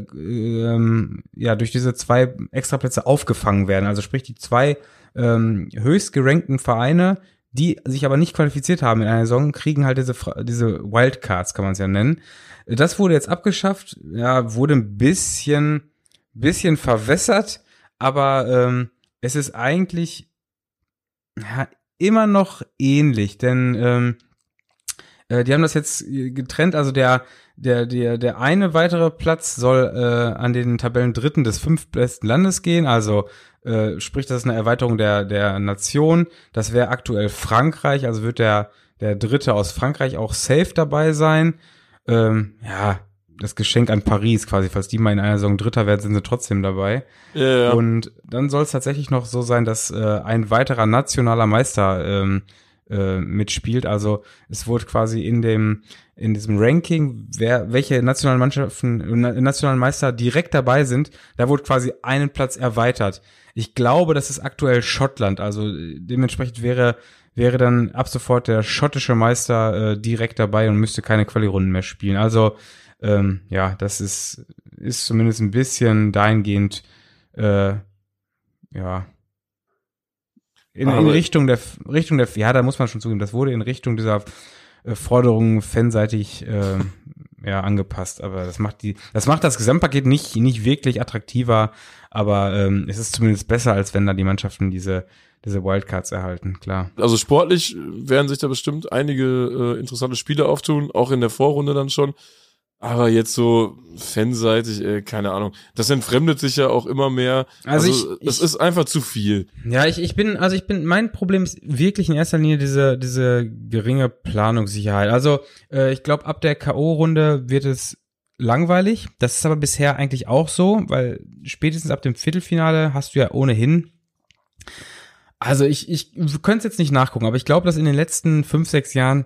ähm, ja durch diese zwei Extraplätze aufgefangen werden. Also sprich die zwei ähm, höchst gerankten Vereine, die sich aber nicht qualifiziert haben in einer Saison, kriegen halt diese diese Wildcards, kann man es ja nennen. Das wurde jetzt abgeschafft, ja, wurde ein bisschen bisschen verwässert, aber ähm, es ist eigentlich ja, immer noch ähnlich, denn ähm, äh, die haben das jetzt getrennt, also der der der der eine weitere Platz soll äh, an den Tabellendritten des fünftbesten Landes gehen, also äh, sprich, das ist eine Erweiterung der der Nation, das wäre aktuell Frankreich, also wird der der Dritte aus Frankreich auch safe dabei sein, ähm, ja, das Geschenk an Paris quasi, falls die mal in einer Saison Dritter werden, sind sie trotzdem dabei. Ja, ja. Und dann soll es tatsächlich noch so sein, dass äh, ein weiterer nationaler Meister ähm, äh, mitspielt. Also es wurde quasi in dem in diesem Ranking, wer welche nationalen Mannschaften, na, nationalen Meister direkt dabei sind, da wurde quasi einen Platz erweitert. Ich glaube, das ist aktuell Schottland. Also dementsprechend wäre wäre dann ab sofort der schottische Meister äh, direkt dabei und müsste keine Quali-Runden mehr spielen. Also Ähm, ja, das ist, ist zumindest ein bisschen dahingehend, äh, ja, in, in Richtung der, Richtung der, ja, da muss man schon zugeben, das wurde in Richtung dieser äh, Forderungen fanseitig äh, ja, angepasst, aber das macht die, das macht das Gesamtpaket nicht, nicht wirklich attraktiver, aber ähm, es ist zumindest besser, als wenn da die Mannschaften diese, diese Wildcards erhalten, klar. Also sportlich werden sich da bestimmt einige äh, interessante Spiele auftun, auch in der Vorrunde dann schon. Aber jetzt so fanseitig, äh, keine Ahnung. Das entfremdet sich ja auch immer mehr. Also, also ich, es ich, ist einfach zu viel. Ja, ich, ich bin, also ich bin, mein Problem ist wirklich in erster Linie diese, diese geringe Planungssicherheit. Also, äh, ich glaube, ab der K O-Runde wird es langweilig. Das ist aber bisher eigentlich auch so, weil spätestens ab dem Viertelfinale hast du ja ohnehin. Also ich, ich könnte es jetzt nicht nachgucken, aber ich glaube, dass in den letzten fünf, sechs Jahren,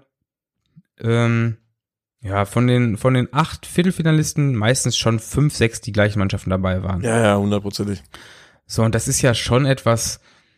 ähm, ja, von den, von den acht Viertelfinalisten meistens schon fünf, sechs die gleichen Mannschaften dabei waren. Ja, ja, hundertprozentig. So, und das ist ja schon etwas,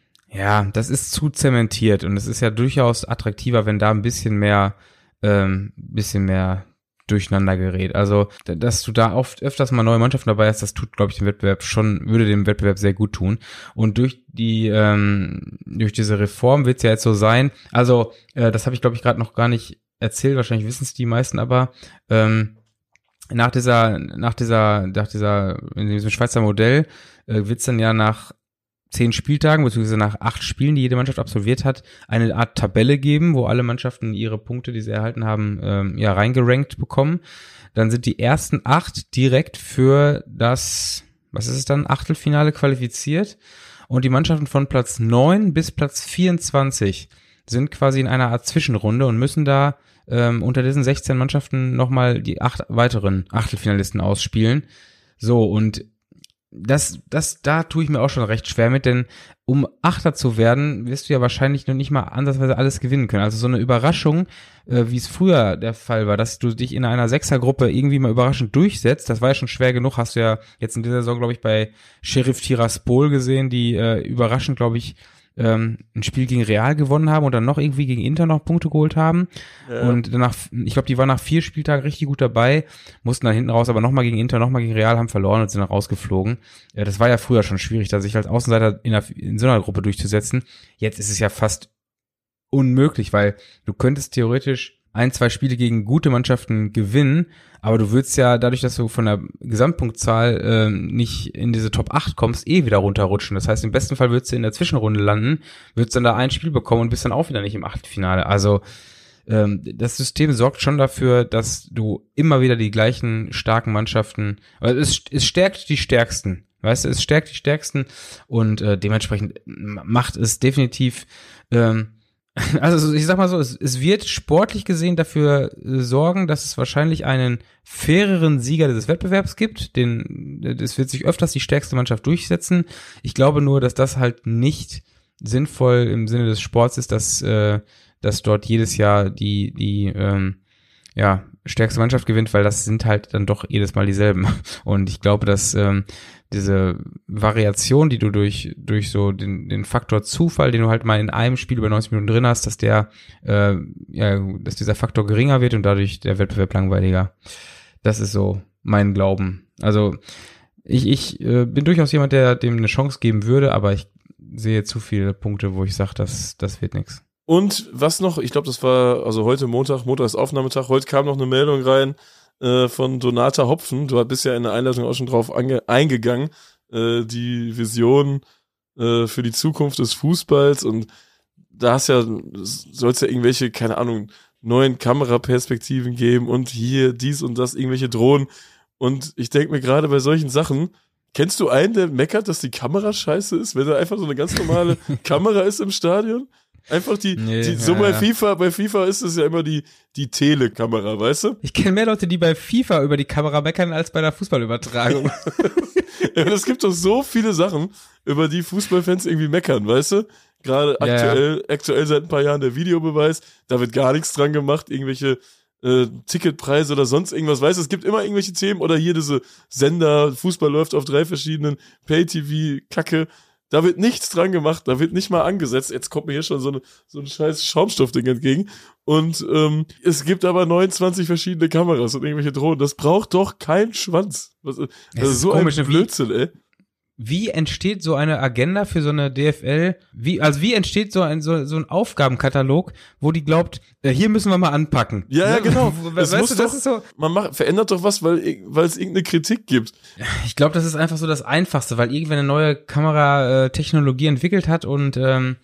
ja, das ist zu zementiert und es ist ja durchaus attraktiver, wenn da ein bisschen mehr, ähm, bisschen mehr durcheinander gerät. Also, dass du da oft öfters mal neue Mannschaften dabei hast, das tut, glaube ich, dem Wettbewerb schon, würde dem Wettbewerb sehr gut tun. Und durch die, ähm, durch diese Reform wird es ja jetzt so sein, also, äh, das habe ich, glaube ich, gerade noch gar nicht erzählt, wahrscheinlich wissen es die meisten, aber ähm, nach dieser, nach dieser, nach dieser, in diesem Schweizer Modell äh, wird es dann ja nach zehn Spieltagen, beziehungsweise nach acht Spielen, die jede Mannschaft absolviert hat, eine Art Tabelle geben, wo alle Mannschaften ihre Punkte, die sie erhalten haben, ähm, ja, reingerankt bekommen. Dann sind die ersten acht direkt für das, was ist es dann, Achtelfinale qualifiziert und die Mannschaften von Platz neun bis Platz vierundzwanzig sind quasi in einer Art Zwischenrunde und müssen da ähm, unter diesen sechzehn Mannschaften nochmal die acht weiteren Achtelfinalisten ausspielen. So, und das, das, da tue ich mir auch schon recht schwer mit, denn um Achter zu werden, wirst du ja wahrscheinlich noch nicht mal ansatzweise alles gewinnen können. Also so eine Überraschung, äh, wie es früher der Fall war, dass du dich in einer Sechsergruppe irgendwie mal überraschend durchsetzt, das war ja schon schwer genug, hast du ja jetzt in dieser Saison, glaube ich, bei Sheriff Tiraspol gesehen, die äh, überraschend, glaube ich, ähm, ein Spiel gegen Real gewonnen haben und dann noch irgendwie gegen Inter noch Punkte geholt haben. Ja. Und danach, ich glaube, die waren nach vier Spieltagen richtig gut dabei, mussten dann hinten raus, aber nochmal gegen Inter, nochmal gegen Real, haben verloren und sind dann rausgeflogen. Ja, das war ja früher schon schwierig, da sich als Außenseiter in, einer, in so einer Gruppe durchzusetzen. Jetzt ist es ja fast unmöglich, weil du könntest theoretisch ein, zwei Spiele gegen gute Mannschaften gewinnen, aber du würdest ja dadurch, dass du von der Gesamtpunktzahl äh, nicht in diese Top acht kommst, eh wieder runterrutschen. Das heißt, im besten Fall würdest du in der Zwischenrunde landen, würdest dann da ein Spiel bekommen und bist dann auch wieder nicht im Achtelfinale. Also ähm, das System sorgt schon dafür, dass du immer wieder die gleichen starken Mannschaften, also es, es stärkt die Stärksten. Weißt du, es stärkt die Stärksten und äh, dementsprechend macht es definitiv ähm, also ich sag mal so, es, es wird sportlich gesehen dafür äh, sorgen, dass es wahrscheinlich einen faireren Sieger des Wettbewerbs gibt. Den, es wird sich öfters die stärkste Mannschaft durchsetzen. Ich glaube nur, dass das halt nicht sinnvoll im Sinne des Sports ist, dass, äh, dass dort jedes Jahr die, die ähm, ja, stärkste Mannschaft gewinnt, weil das sind halt dann doch jedes Mal dieselben. Und ich glaube, dass ähm, diese Variation, die du durch durch so den den Faktor Zufall, den du halt mal in einem Spiel über neunzig Minuten drin hast, dass der äh, ja, dass dieser Faktor geringer wird und dadurch der Wettbewerb langweiliger. Das ist so mein Glauben. Also ich ich äh, bin durchaus jemand, der dem eine Chance geben würde, aber ich sehe zu viele Punkte, wo ich sage, das das wird nichts. Und was noch, ich glaube, das war also heute Montag, Montag ist Aufnahmetag, heute kam noch eine Meldung rein äh, von Donata Hopfen, du bist ja in der Einleitung auch schon drauf ange- eingegangen, äh, die Vision äh, für die Zukunft des Fußballs und da hast ja, soll es ja irgendwelche, keine Ahnung, neuen Kameraperspektiven geben und hier dies und das, irgendwelche Drohnen und ich denke mir gerade bei solchen Sachen, kennst du einen, der meckert, dass die Kamera scheiße ist, wenn da einfach so eine ganz normale Kamera ist im Stadion? Einfach die, nee, die so ja, bei FIFA, bei FIFA ist es ja immer die, die Telekamera, weißt du? Ich kenne mehr Leute, die bei FIFA über die Kamera meckern, als bei der Fußballübertragung. Ja, es gibt doch so viele Sachen, über die Fußballfans irgendwie meckern, weißt du? Gerade ja, aktuell, ja. aktuell seit ein paar Jahren der Videobeweis, da wird gar nichts dran gemacht, irgendwelche äh, Ticketpreise oder sonst irgendwas, weißt du? Es gibt immer irgendwelche Themen oder hier diese Sender, Fußball läuft auf drei verschiedenen Pay-T V-Kacke. Da wird nichts dran gemacht, da wird nicht mal angesetzt. Jetzt kommt mir hier schon so, eine, so ein scheiß Schaumstoffding entgegen. Und ähm, es gibt aber neunundzwanzig verschiedene Kameras und irgendwelche Drohnen. Das braucht doch kein Schwanz. Das, das ist so ein Blödsinn, ey. wie entsteht so eine Agenda für so eine D F L? Wie, also wie entsteht so ein, so, so ein Aufgabenkatalog, wo die glaubt, äh, hier müssen wir mal anpacken? Ja, ja, genau. Das weißt muss du, doch, das ist so. Man macht, verändert doch was, weil, weil es irgendeine Kritik gibt. Ich glaube, das ist einfach so das Einfachste, weil irgendwer eine neue Kameratechnologie entwickelt hat und ähm,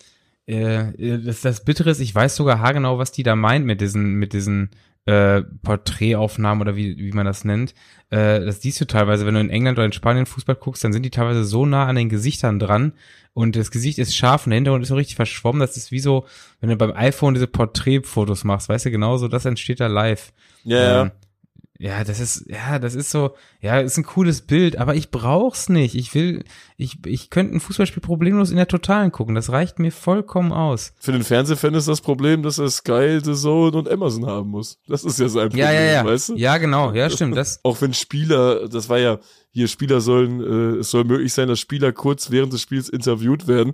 äh, das, das Bittere ist, ich weiß sogar haargenau, was die da meint mit diesen, mit diesen äh, Porträtaufnahmen oder wie, wie man das nennt. Äh, das siehst du teilweise, wenn du in England oder in Spanien Fußball guckst, dann sind die teilweise so nah an den Gesichtern dran und das Gesicht ist scharf und der Hintergrund ist so richtig verschwommen. Das ist wie so, wenn du beim iPhone diese Porträtfotos machst, weißt du, genauso, das entsteht da live. Ja, ähm, ja, das ist, ja, das ist so, ja, ist ein cooles Bild, aber ich brauch's nicht. Ich will, ich, ich könnte ein Fußballspiel problemlos in der Totalen gucken. Das reicht mir vollkommen aus. Für den Fernsehfan ist das Problem, dass er Sky, The Zone und Amazon haben muss. Das ist ja sein Problem, ja, ja, ja. weißt du? Ja, genau, ja, stimmt. Das auch wenn Spieler, das war ja, hier Spieler sollen, äh, es soll möglich sein, dass Spieler kurz während des Spiels interviewt werden.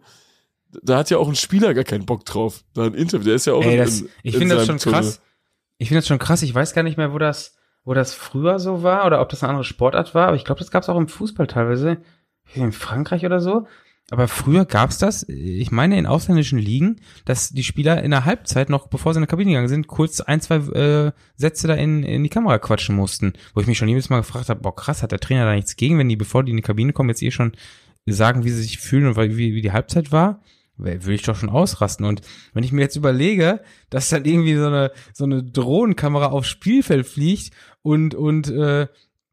Da hat ja auch ein Spieler gar keinen Bock drauf. Da ein Interview, der ist ja auch Ey, in, das, in, ich in finde das schon Tunnel. krass. Ich finde das schon krass. Ich weiß gar nicht mehr, wo das, wo das früher so war oder ob das eine andere Sportart war, aber ich glaube, das gab es auch im Fußball teilweise, in Frankreich oder so. Aber früher gab's das, ich meine in ausländischen Ligen, dass die Spieler in der Halbzeit noch, bevor sie in die Kabine gegangen sind, kurz ein, zwei äh, Sätze da in, in die Kamera quatschen mussten. Wo ich mich schon jedes Mal gefragt habe, boah krass, hat der Trainer da nichts gegen, wenn die, bevor die in die Kabine kommen, jetzt eh schon sagen, wie sie sich fühlen und wie, wie die Halbzeit war? Will ich doch schon ausrasten. Und wenn ich mir jetzt überlege, dass dann irgendwie so eine so eine Drohnenkamera aufs Spielfeld fliegt und und äh,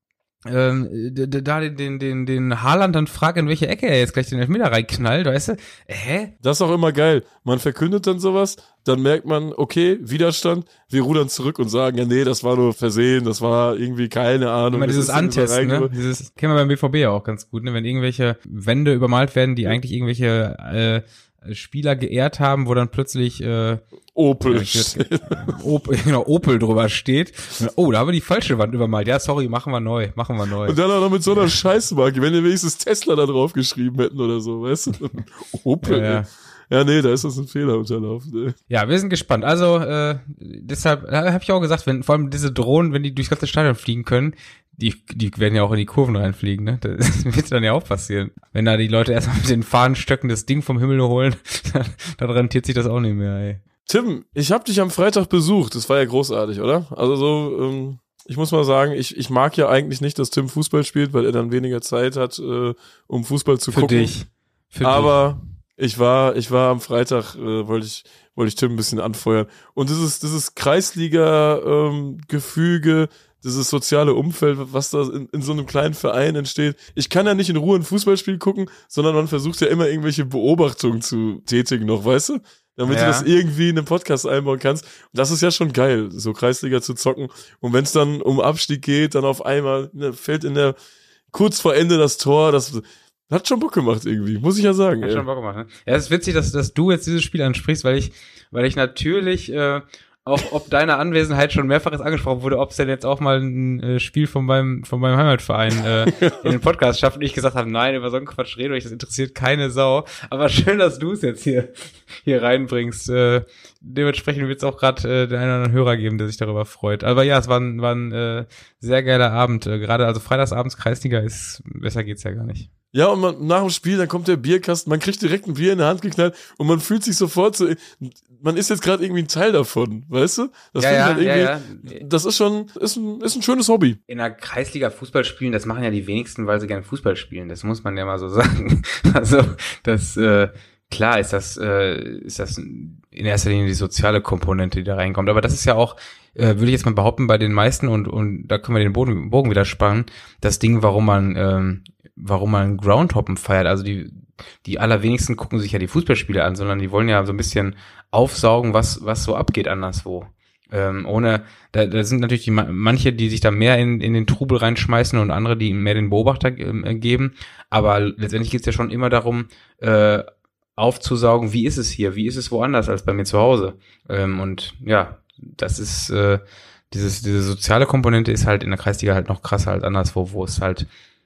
ähm, da den den den den Haaland dann fragt, in welche Ecke er jetzt gleich den Elfmeter reinknallt, weißt du? Hä? Das ist auch immer geil. Man verkündet dann sowas, dann merkt man, okay, Widerstand, wir rudern zurück und sagen, ja nee, das war nur Versehen, das war irgendwie keine Ahnung. Immer dieses Antesten, ne? Dieses kennen wir beim B V B ja auch ganz gut, ne? Wenn irgendwelche Wände übermalt werden, die eigentlich irgendwelche äh, Spieler geehrt haben, wo dann plötzlich äh, Opel. Äh, Opel, genau, Opel drüber steht. Oh, da haben wir die falsche Wand übermalt. Ja, sorry, machen wir neu, machen wir neu. Und dann auch noch mit so einer Scheißmarke, wenn ihr wenigstens Tesla da drauf geschrieben hätten oder so, weißt du? Opel. Ja, ja. Ja, nee, da ist das ein Fehler unterlaufen. Nee. Ja, wir sind gespannt. Also, äh, deshalb habe ich auch gesagt, wenn vor allem diese Drohnen, wenn die durchs ganze Stadion fliegen können, die die werden ja auch in die Kurven reinfliegen, ne? Das wird dann ja auch passieren. Wenn da die Leute erstmal mit den Fahnenstöcken das Ding vom Himmel holen, dann, dann rentiert sich das auch nicht mehr, ey. Tim, ich habe dich am Freitag besucht. Das war ja großartig, oder? Also so, ähm, ich muss mal sagen, ich ich mag ja eigentlich nicht, dass Tim Fußball spielt, weil er dann weniger Zeit hat, äh, um Fußball zu Für gucken. dich. Für Aber dich. ich war ich war am Freitag, äh, wollte ich wollte ich Tim ein bisschen anfeuern. Und dieses dieses Kreisliga ähm, Gefüge, dieses soziale Umfeld, was da in, in so einem kleinen Verein entsteht. Ich kann ja nicht in Ruhe ein Fußballspiel gucken, sondern man versucht ja immer irgendwelche Beobachtungen zu tätigen noch, weißt du? Damit ja. du das irgendwie in einen Podcast einbauen kannst. Und das ist ja schon geil, so Kreisliga zu zocken. Und wenn es dann um Abstieg geht, dann auf einmal ne, fällt in der kurz vor Ende das Tor, das hat schon Bock gemacht irgendwie, muss ich ja sagen. Hat ey. schon Bock gemacht, ne? Ja, es ist witzig, dass, dass du jetzt dieses Spiel ansprichst, weil ich, weil ich natürlich äh, auch ob deine Anwesenheit schon mehrfach jetzt angesprochen wurde, ob es denn jetzt auch mal ein äh, Spiel von meinem von meinem Heimatverein äh, in den Podcast schafft und ich gesagt habe, nein, über so einen Quatsch rede ich, das interessiert keine Sau. Aber schön, dass du es jetzt hier hier reinbringst. Äh, dementsprechend wird es auch gerade äh, den einen oder anderen Hörer geben, der sich darüber freut. Aber ja, es war ein, war ein äh, sehr geiler Abend. Äh, gerade also freitagsabends Kreisliga ist, besser geht's ja gar nicht. Ja, und man, nach dem Spiel, dann kommt der Bierkasten, man kriegt direkt ein Bier in der Hand geknallt und man fühlt sich sofort so, man ist jetzt gerade irgendwie ein Teil davon, weißt du? Das, ja, ja, halt irgendwie, ja, ja. Das ist schon, ist ein, ist ein schönes Hobby. In der Kreisliga Fußball spielen, das machen ja die wenigsten, weil sie gerne Fußball spielen. Das muss man ja mal so sagen. Also, das, äh, klar ist das, äh, ist das in erster Linie die soziale Komponente, die da reinkommt. Aber das ist ja auch, äh, würde ich jetzt mal behaupten, bei den meisten und, und da können wir den Bogen, Bogen wieder spannen, das Ding, warum man, ähm, warum man Groundhoppen feiert. Also die, die allerwenigsten gucken sich ja die Fußballspiele an, sondern die wollen ja so ein bisschen aufsaugen, was, was so abgeht anderswo. Ähm, ohne, da, da sind natürlich die, manche, die sich da mehr in, in den Trubel reinschmeißen und andere, die mehr den Beobachter äh, geben. Aber letztendlich geht's ja schon immer darum, äh, aufzusaugen, wie ist es hier, wie ist es woanders als bei mir zu Hause. Ähm, und ja, das ist, äh, dieses, diese soziale Komponente ist halt in der Kreisliga halt noch krasser als anderswo, wo es halt,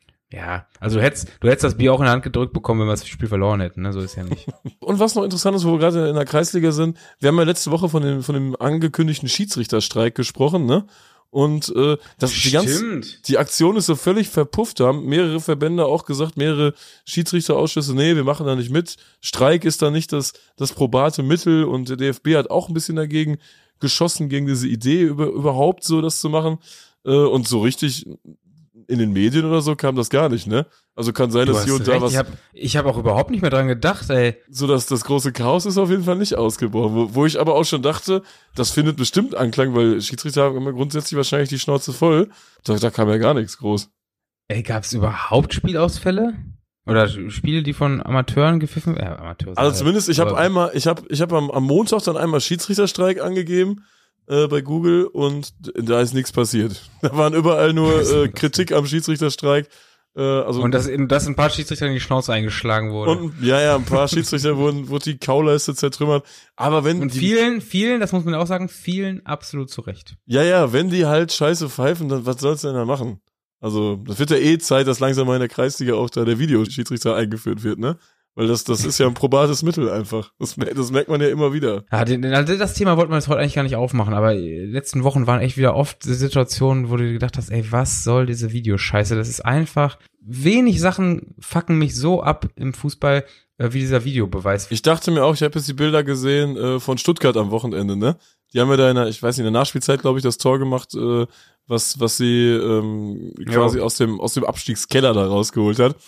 ja, also du hättest, du hättest das Bier auch in der Hand gedrückt bekommen, wenn wir das Spiel verloren hätten, ne? So ist ja nicht. Und was noch interessant ist, wo wir gerade in der Kreisliga sind, wir haben ja letzte Woche von dem, von dem angekündigten Schiedsrichterstreik gesprochen, ne? Und äh, das die ganze die Aktion ist so völlig verpufft. Da haben mehrere Verbände auch gesagt, mehrere Schiedsrichterausschüsse, nee, wir machen da nicht mit. Streik ist da nicht das das probate Mittel und der D F B hat auch ein bisschen dagegen geschossen, gegen diese Idee über, überhaupt so das zu machen. Äh, und so richtig in den Medien oder so kam das gar nicht, ne? Also kann sein, Du dass hast hier und recht. da was... Ich habe ich hab auch überhaupt nicht mehr dran gedacht, ey. So, dass das große Chaos ist auf jeden Fall nicht ausgebrochen. Wo, wo ich aber auch schon dachte, das findet bestimmt Anklang, weil Schiedsrichter haben immer grundsätzlich wahrscheinlich die Schnauze voll. Da, da kam ja gar nichts groß. Ey, gab's überhaupt Spielausfälle? Oder Spiele, die von Amateuren gepfiffen werden? Äh, Amateure. Also zumindest, ich habe aber- einmal, ich habe ich hab am, am Montag dann einmal Schiedsrichterstreik angegeben äh, bei Google und da ist nichts passiert. Da waren überall nur äh, Kritik am Schiedsrichterstreik. Äh, also Und dass, dass ein paar Schiedsrichter in die Schnauze eingeschlagen wurde. Und, und ja, ja, ein paar Schiedsrichter wurden, wurde die Kauleiste zertrümmert. Aber wenn und die, vielen, vielen, das muss man auch sagen, vielen absolut zu Recht. ja, ja, wenn die halt scheiße pfeifen, dann was soll's denn da machen? Also, das wird ja eh Zeit, dass langsam mal in der Kreisliga auch da der Videoschiedsrichter eingeführt wird, ne? Weil das, das ist ja ein probates Mittel einfach. Das, das merkt man ja immer wieder. Ja, den, also das Thema wollten wir jetzt heute eigentlich gar nicht aufmachen, aber die letzten Wochen waren echt wieder oft Situationen, wo du dir gedacht hast, ey, was soll diese Videoscheiße? Das ist einfach, wenig Sachen fucken mich so ab im Fußball, äh, wie dieser Videobeweis. Ich dachte mir auch, ich habe jetzt die Bilder gesehen äh, von Stuttgart am Wochenende, ne? Die haben ja da in der, ich weiß nicht, in der Nachspielzeit, glaube ich, das Tor gemacht, äh, was was sie ähm, quasi Ja. aus dem aus dem Abstiegskeller da rausgeholt hat.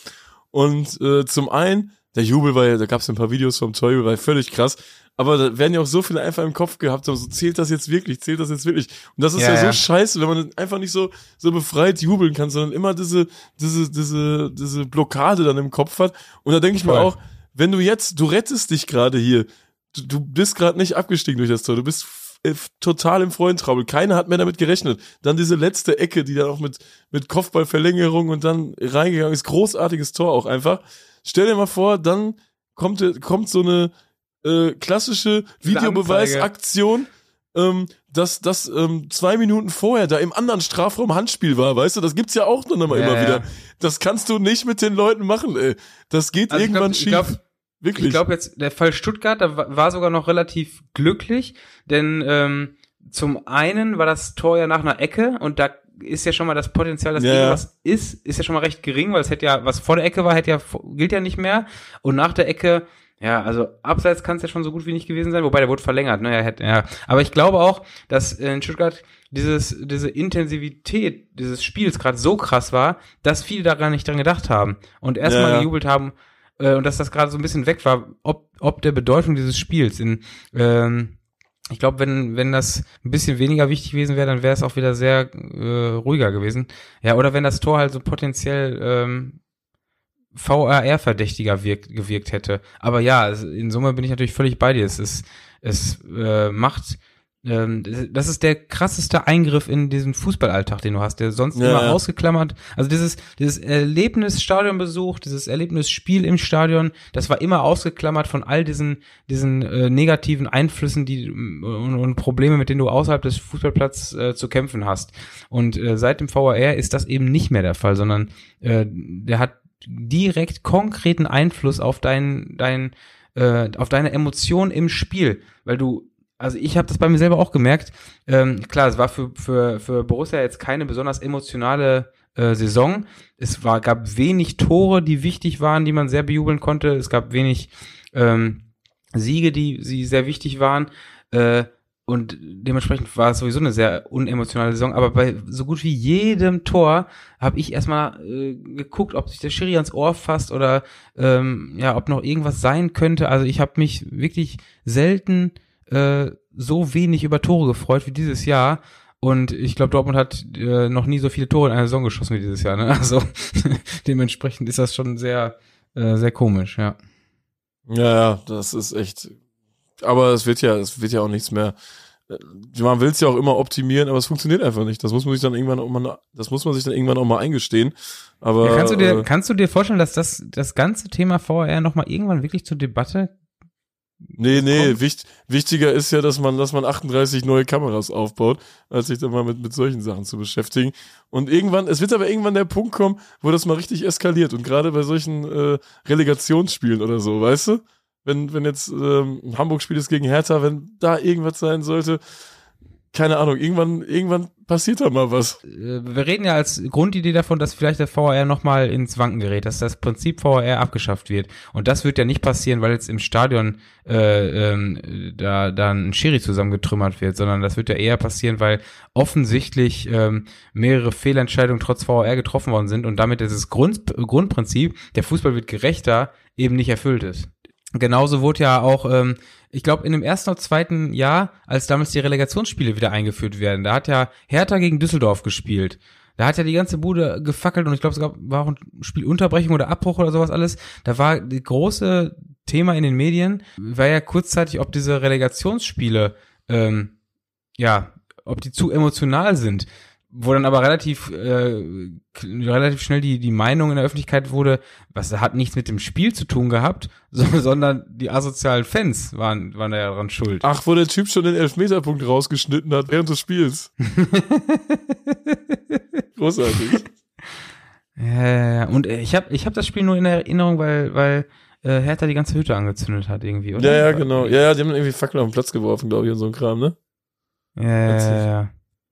Und äh, zum einen, der Jubel war ja, da gab es ein paar Videos vom Torjubel, war ja völlig krass. Aber da werden ja auch so viele einfach im Kopf gehabt haben, so zählt das jetzt wirklich, zählt das jetzt wirklich. Und das ist ja, Ja, so ja. scheiße, wenn man einfach nicht so so befreit jubeln kann, sondern immer diese diese diese diese Blockade dann im Kopf hat. Und da denke ich mir Voll. auch, wenn du jetzt, du rettest dich gerade hier, du, du bist gerade nicht abgestiegen durch das Tor, du bist f- f- total im Freudentaumel, keiner hat mehr damit gerechnet. Dann diese letzte Ecke, die dann auch mit mit Kopfballverlängerung und dann reingegangen ist, großartiges Tor auch einfach. Stell dir mal vor, dann kommt kommt so eine äh, klassische Diese Videobeweisaktion, ähm, dass das ähm, zwei Minuten vorher da im anderen Strafraum Handspiel war, weißt du, das gibt's ja auch noch mal Ja, immer ja. wieder. Das kannst du nicht mit den Leuten machen, ey. Das geht Also ich irgendwann glaub- ich schief. glaub- Wirklich. Ich glaube jetzt, der Fall Stuttgart, da wa- war sogar noch relativ glücklich, denn ähm, zum einen war das Tor ja nach einer Ecke und da ist ja schon mal das Potenzial, dass Ja, ja. irgendwas ist, ist ja schon mal recht gering, weil es hätte ja, was vor der Ecke war, hätte ja, gilt ja nicht mehr und nach der Ecke, ja, also abseits kann es ja schon so gut wie nicht gewesen sein, wobei der wurde verlängert, ne, er hätte, ja. Aber ich glaube auch, dass in Stuttgart dieses, diese Intensivität dieses Spiels gerade so krass war, dass viele daran nicht dran gedacht haben und erstmal Ja, ja. gejubelt haben, äh, und dass das gerade so ein bisschen weg war, ob, ob der Bedeutung dieses Spiels. In, ähm, ich glaube, wenn, wenn das ein bisschen weniger wichtig gewesen wäre, dann wäre es auch wieder sehr äh, ruhiger gewesen. Ja, oder wenn das Tor halt so potenziell ähm, V R R-verdächtiger wirkt, gewirkt hätte. Aber ja, also in Summe bin ich natürlich völlig bei dir. Es ist, es äh, macht, ähm, das ist der krasseste Eingriff in diesen Fußballalltag, den du hast, der sonst Ja, immer ja. ausgeklammert. Also dieses, dieses Erlebnis Stadionbesuch, dieses Erlebnis Spiel im Stadion, das war immer ausgeklammert von all diesen, diesen äh, negativen Einflüssen, die und, und Probleme, mit denen du außerhalb des Fußballplatzes äh, zu kämpfen hast. Und äh, seit dem V R R ist das eben nicht mehr der Fall, sondern äh, der hat direkt konkreten Einfluss auf dein, dein, äh, auf deine Emotion im Spiel, weil du, also ich habe das bei mir selber auch gemerkt. Ähm, klar, es war für für für Borussia jetzt keine besonders emotionale äh, Saison. Es war gab wenig Tore, die wichtig waren, die man sehr bejubeln konnte. Es gab wenig ähm, Siege, die sie sehr wichtig waren. Äh, Und dementsprechend war es sowieso eine sehr unemotionale Saison. Aber bei so gut wie jedem Tor habe ich erstmal äh, geguckt, ob sich der Schiri ans Ohr fasst oder ähm, ja, ob noch irgendwas sein könnte. Also ich habe mich wirklich selten äh, so wenig über Tore gefreut wie dieses Jahr. Und ich glaube, Dortmund hat äh, noch nie so viele Tore in einer Saison geschossen wie dieses Jahr. Ne? Also dementsprechend ist das schon sehr, äh, sehr komisch, ja. Ja, ja, das ist echt. Aber es wird ja, es wird ja auch nichts mehr. Man will es ja auch immer optimieren, aber es funktioniert einfach nicht. Das muss man sich dann irgendwann auch mal, das muss man sich dann irgendwann auch mal eingestehen. Aber Ja, kannst du dir, äh, kannst du dir vorstellen, dass das, das ganze Thema V R noch mal irgendwann wirklich zur Debatte nee, nee, kommt? wicht, wichtiger ist ja, dass man, dass man achtunddreißig neue Kameras aufbaut, als sich dann mal mit, mit solchen Sachen zu beschäftigen. Und irgendwann, es wird aber irgendwann der Punkt kommen, wo das mal richtig eskaliert. Und gerade bei solchen äh, Relegationsspielen oder so, weißt du? Wenn, wenn jetzt ähm, ein Hamburg-Spiel ist gegen Hertha, wenn da irgendwas sein sollte, keine Ahnung, irgendwann, irgendwann passiert da mal was. Wir reden ja als Grundidee davon, dass vielleicht der V A R nochmal ins Wanken gerät, dass das Prinzip V A R abgeschafft wird. Und das wird ja nicht passieren, weil jetzt im Stadion äh, ähm, da, da ein Schiri zusammengetrümmert wird, sondern das wird ja eher passieren, weil offensichtlich ähm, mehrere Fehlentscheidungen trotz V A R getroffen worden sind und damit dieses Grund, Grundprinzip, der Fußball wird gerechter, eben nicht erfüllt ist. Genauso wurde ja auch, ähm, ich glaube, in dem ersten oder zweiten Jahr, als damals die Relegationsspiele wieder eingeführt werden, da hat ja Hertha gegen Düsseldorf gespielt. Da hat ja die ganze Bude gefackelt und ich glaube, es gab, war auch ein Spielunterbrechung oder Abbruch oder sowas alles. Da war das große Thema in den Medien, war ja kurzzeitig, ob diese Relegationsspiele, ähm, ja, ob die zu emotional sind. Wo dann aber relativ äh, relativ schnell die die Meinung in der Öffentlichkeit wurde, was hat nichts mit dem Spiel zu tun gehabt, so, sondern die asozialen Fans waren waren da ja dran schuld. Ach, wo der Typ schon den Elfmeterpunkt rausgeschnitten hat während des Spiels. Großartig. Ja, und ich habe ich hab das Spiel nur in Erinnerung, weil weil äh, Hertha die ganze Hütte angezündet hat irgendwie, oder? Ja, ja, genau. Ja, ja, die haben irgendwie Fackel auf den Platz geworfen, glaube ich, und so ein Kram, ne? Ja, ja, ja.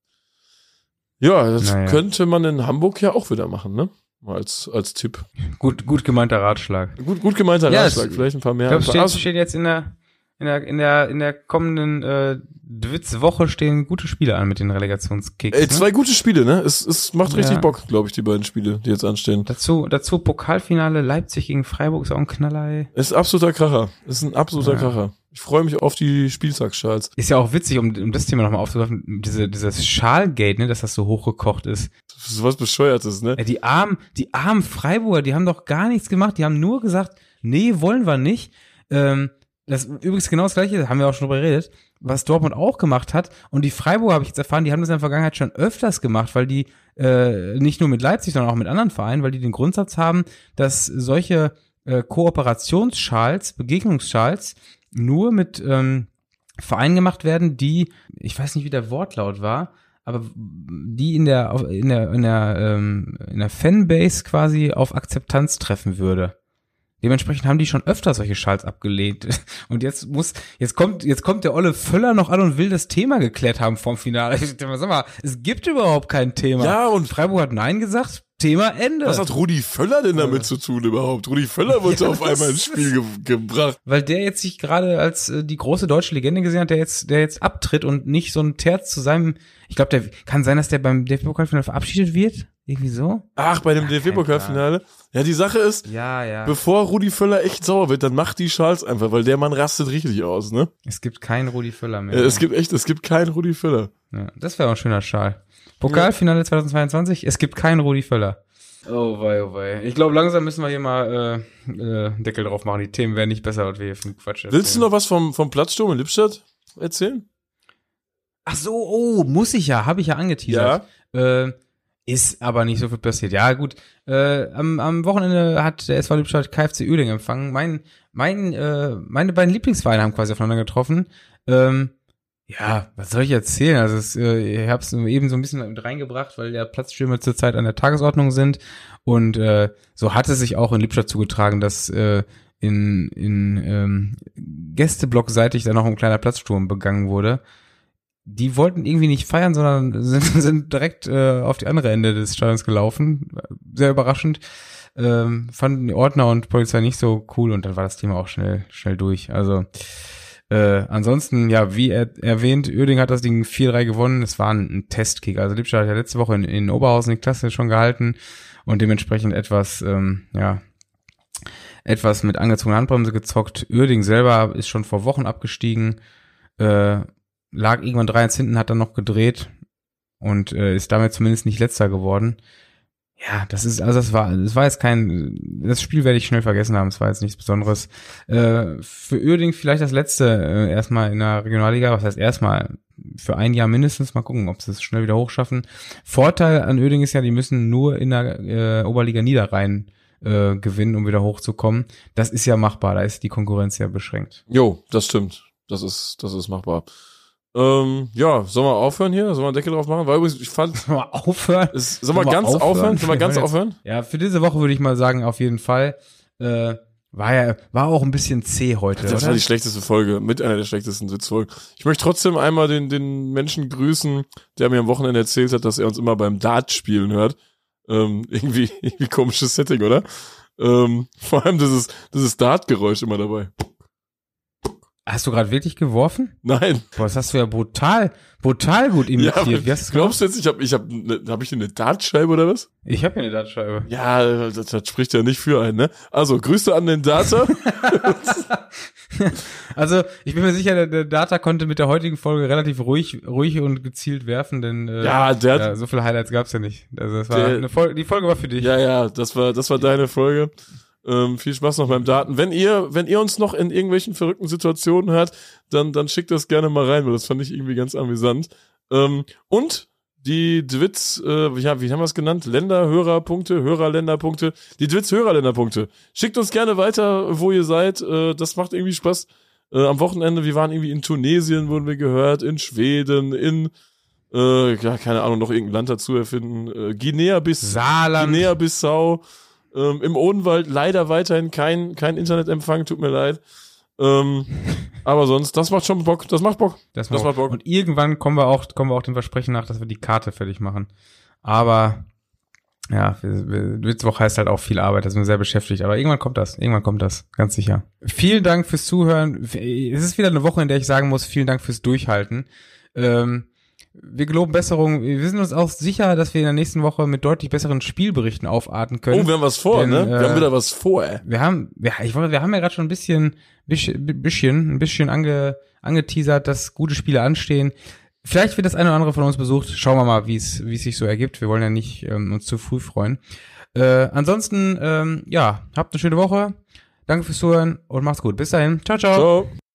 Ja, das naja. könnte man in Hamburg ja auch wieder machen, ne? Mal als, als Tipp. Gut, gut gemeinter Ratschlag. Gut, gut gemeinter ja, Ratschlag, vielleicht ein paar mehr. Ich glaube, es steht, steht jetzt in der, in der, in der, in der kommenden, äh, Woche stehen gute Spiele an mit den Relegationskicks. Ey, zwei ne? gute Spiele, ne? Es, es macht richtig ja. Bock, glaube ich, die beiden Spiele, die jetzt anstehen. Dazu, dazu Pokalfinale Leipzig gegen Freiburg ist auch ein Knaller, ey. Ist absoluter Kracher. Ist ein absoluter ja. Kracher. Ich freue mich auf die Spieltagsschals. Ist ja auch witzig, um, um das Thema nochmal aufzugreifen, diese, dieses Schalgate, ne, dass das so hochgekocht ist. Das ist was Bescheuertes, ne? Ja, die armen, die armen Freiburger, die haben doch gar nichts gemacht, die haben nur gesagt, nee, wollen wir nicht. Ähm, das ist übrigens genau das Gleiche, da haben wir auch schon drüber geredet, was Dortmund auch gemacht hat. Und die Freiburger, habe ich jetzt erfahren, die haben das in der Vergangenheit schon öfters gemacht, weil die äh, nicht nur mit Leipzig, sondern auch mit anderen Vereinen, weil die den Grundsatz haben, dass solche äh, Kooperationsschals, Begegnungsschals nur mit ähm, Vereinen gemacht werden, die, ich weiß nicht, wie der Wortlaut war, aber die in der in der in der ähm, in der Fanbase quasi auf Akzeptanz treffen würde. Dementsprechend haben die schon öfter solche Schals abgelehnt. Und jetzt muss, jetzt kommt, jetzt kommt der Olle Völler noch an und will das Thema geklärt haben vorm Finale. Ich dachte, sag mal, es gibt überhaupt kein Thema. Ja, und Freiburg hat Nein gesagt. Thema Ende. Was hat Rudi Völler denn damit zu tun überhaupt? Rudi Völler wurde ja, auf einmal ins Spiel ge- gebracht. Weil der jetzt sich gerade als äh, die große deutsche Legende gesehen hat, der jetzt, der jetzt abtritt und nicht so ein Terz zu seinem, ich glaube, der kann sein, dass der beim D F B-Pokalfinale verabschiedet wird. Irgendwie so. Ach, bei dem Ach, D F B-Pokalfinale? Ja, die Sache ist, ja, ja. bevor Rudi Völler echt sauer wird, dann macht die Schals einfach, weil der Mann rastet richtig aus, ne? Es gibt keinen Rudi Völler mehr. Ja, es gibt echt, es gibt keinen Rudi Völler. Ja, das wäre auch ein schöner Schal. Pokalfinale ja. zweitausendzweiundzwanzig, es gibt keinen Rudi Völler. Oh wei, oh wei. Ich glaube, langsam müssen wir hier mal äh, äh, Deckel drauf machen. Die Themen werden nicht besser, was wir hier für einen Quatsch erzählen. Willst du noch was vom, vom Platzsturm in Lippstadt erzählen? Ach so, oh, muss ich ja, habe ich ja angeteasert. Ja. Äh, ist aber nicht so viel passiert. Ja, gut. Äh, am, am Wochenende hat der S V Lippstadt K F C Uerdingen empfangen. Mein, mein, äh, meine beiden Lieblingsvereine haben quasi aufeinander getroffen. Ähm, Ja, was soll ich erzählen? Also es, äh, ich habe es eben so ein bisschen mit reingebracht, weil ja Platzstürme zurzeit an der Tagesordnung sind und äh, so hat es sich auch in Lippstadt zugetragen, dass äh, in in ähm, Gästeblockseitig da noch ein kleiner Platzsturm begangen wurde. Die wollten irgendwie nicht feiern, sondern sind, sind direkt äh, auf die andere Ende des Stadions gelaufen. Sehr überraschend. Ähm, fanden die Ordner und Polizei nicht so cool und dann war das Thema auch schnell schnell durch. Also Äh, ansonsten, ja, wie er, erwähnt, Uerdingen hat das Ding vier drei gewonnen. Es war ein, ein Testkick. Also Lippstadt hat ja letzte Woche in, in Oberhausen die Klasse schon gehalten und dementsprechend etwas, ähm, ja, etwas mit angezogener Handbremse gezockt. Uerdingen selber ist schon vor Wochen abgestiegen, äh, lag irgendwann drei eins hinten, hat dann noch gedreht und äh, ist damit zumindest nicht Letzter geworden. Ja, das ist, also das war, das war jetzt kein, das Spiel werde ich schnell vergessen haben, es war jetzt nichts Besonderes. Äh, für Uerdingen vielleicht das letzte, äh, erstmal in der Regionalliga, was heißt erstmal, für ein Jahr mindestens, mal gucken, ob sie es schnell wieder hochschaffen. Vorteil an Uerdingen ist ja, die müssen nur in der äh, Oberliga Niederrhein äh, gewinnen, um wieder hochzukommen. Das ist ja machbar, da ist die Konkurrenz ja beschränkt. Jo, das stimmt, das ist, das ist machbar. Ähm, ja, sollen wir aufhören hier? Sollen wir einen Deckel drauf machen? Weil übrigens, ich fand... Sollen wir aufhören? Ist, sollen wir ganz aufhören? aufhören? Sollen wir ganz aufhören? Ja, für diese Woche würde ich mal sagen, auf jeden Fall. Äh, War ja, war auch ein bisschen zäh heute, Das oder? war die schlechteste Folge, mit einer der schlechtesten Witzfolgen. Ich möchte trotzdem einmal den, den Menschen grüßen, der mir am Wochenende erzählt hat, dass er uns immer beim Dart spielen hört. Ähm, irgendwie, irgendwie komisches Setting, oder? Ähm, vor allem dieses, dieses Dart-Geräusch immer dabei. Hast du gerade wirklich geworfen? Nein. Boah, das hast du ja brutal, brutal gut imitiert. Ja, Wie hast du's glaubst du jetzt, ich habe ich hab, ne, hab ich eine Dartscheibe oder was? Ich habe ja eine Dartscheibe. Ja, das, das spricht ja nicht für einen, ne? Also, Grüße an den Darter. Also, ich bin mir sicher, der, der Data konnte mit der heutigen Folge relativ ruhig, ruhig und gezielt werfen, denn äh, Ja, der- ja, so viele Highlights gab's ja nicht. Also, es war Der- eine Folge, die Folge war für dich. Ja, ja, das war, das war deine Folge. Ähm, viel Spaß noch beim Daten. Wenn ihr, wenn ihr uns noch in irgendwelchen verrückten Situationen hört, dann, dann schickt das gerne mal rein, weil das fand ich irgendwie ganz amüsant. Ähm, und die Dwitz, äh, ja, wie haben wir es genannt? Länderhörerpunkte, Hörerländerpunkte, die Dwitz Hörerländerpunkte. Schickt uns gerne weiter, wo ihr seid. Äh, das macht irgendwie Spaß. Äh, am Wochenende, wir waren irgendwie in Tunesien, wurden wir gehört, in Schweden, in äh, ja, keine Ahnung, noch irgendein Land dazu erfinden. Äh, Guinea-Bissau. Saarland. Guinea-Bissau. Ähm, Im Odenwald leider weiterhin kein, kein Internetempfang, tut mir leid. Ähm, aber sonst, das macht schon Bock, das macht Bock. Das, Das macht macht Bock. Und irgendwann kommen wir auch, kommen wir auch dem Versprechen nach, dass wir die Karte fertig machen. Aber, ja, wir, wir, Mittwoch heißt halt auch viel Arbeit, da sind wir sehr beschäftigt. Aber irgendwann kommt das, irgendwann kommt das, ganz sicher. Vielen Dank fürs Zuhören. Es ist wieder eine Woche, in der ich sagen muss, vielen Dank fürs Durchhalten. Ähm, Wir geloben Besserung. Wir sind uns auch sicher, dass wir in der nächsten Woche mit deutlich besseren Spielberichten aufarten können. Oh, wir haben was vor, Denn, ne? Wir äh, haben wieder was vor, ey. Wir haben, ja, ich wollte, wir haben ja gerade schon ein bisschen, bisschen, bisschen, ein bisschen ange, angeteasert, dass gute Spiele anstehen. Vielleicht wird das eine oder andere von uns besucht. Schauen wir mal, wie es, wie es sich so ergibt. Wir wollen ja nicht ähm, uns zu früh freuen. Äh, ansonsten, ähm, ja, habt eine schöne Woche. Danke fürs Zuhören und macht's gut. Bis dahin. Ciao, ciao. Ciao.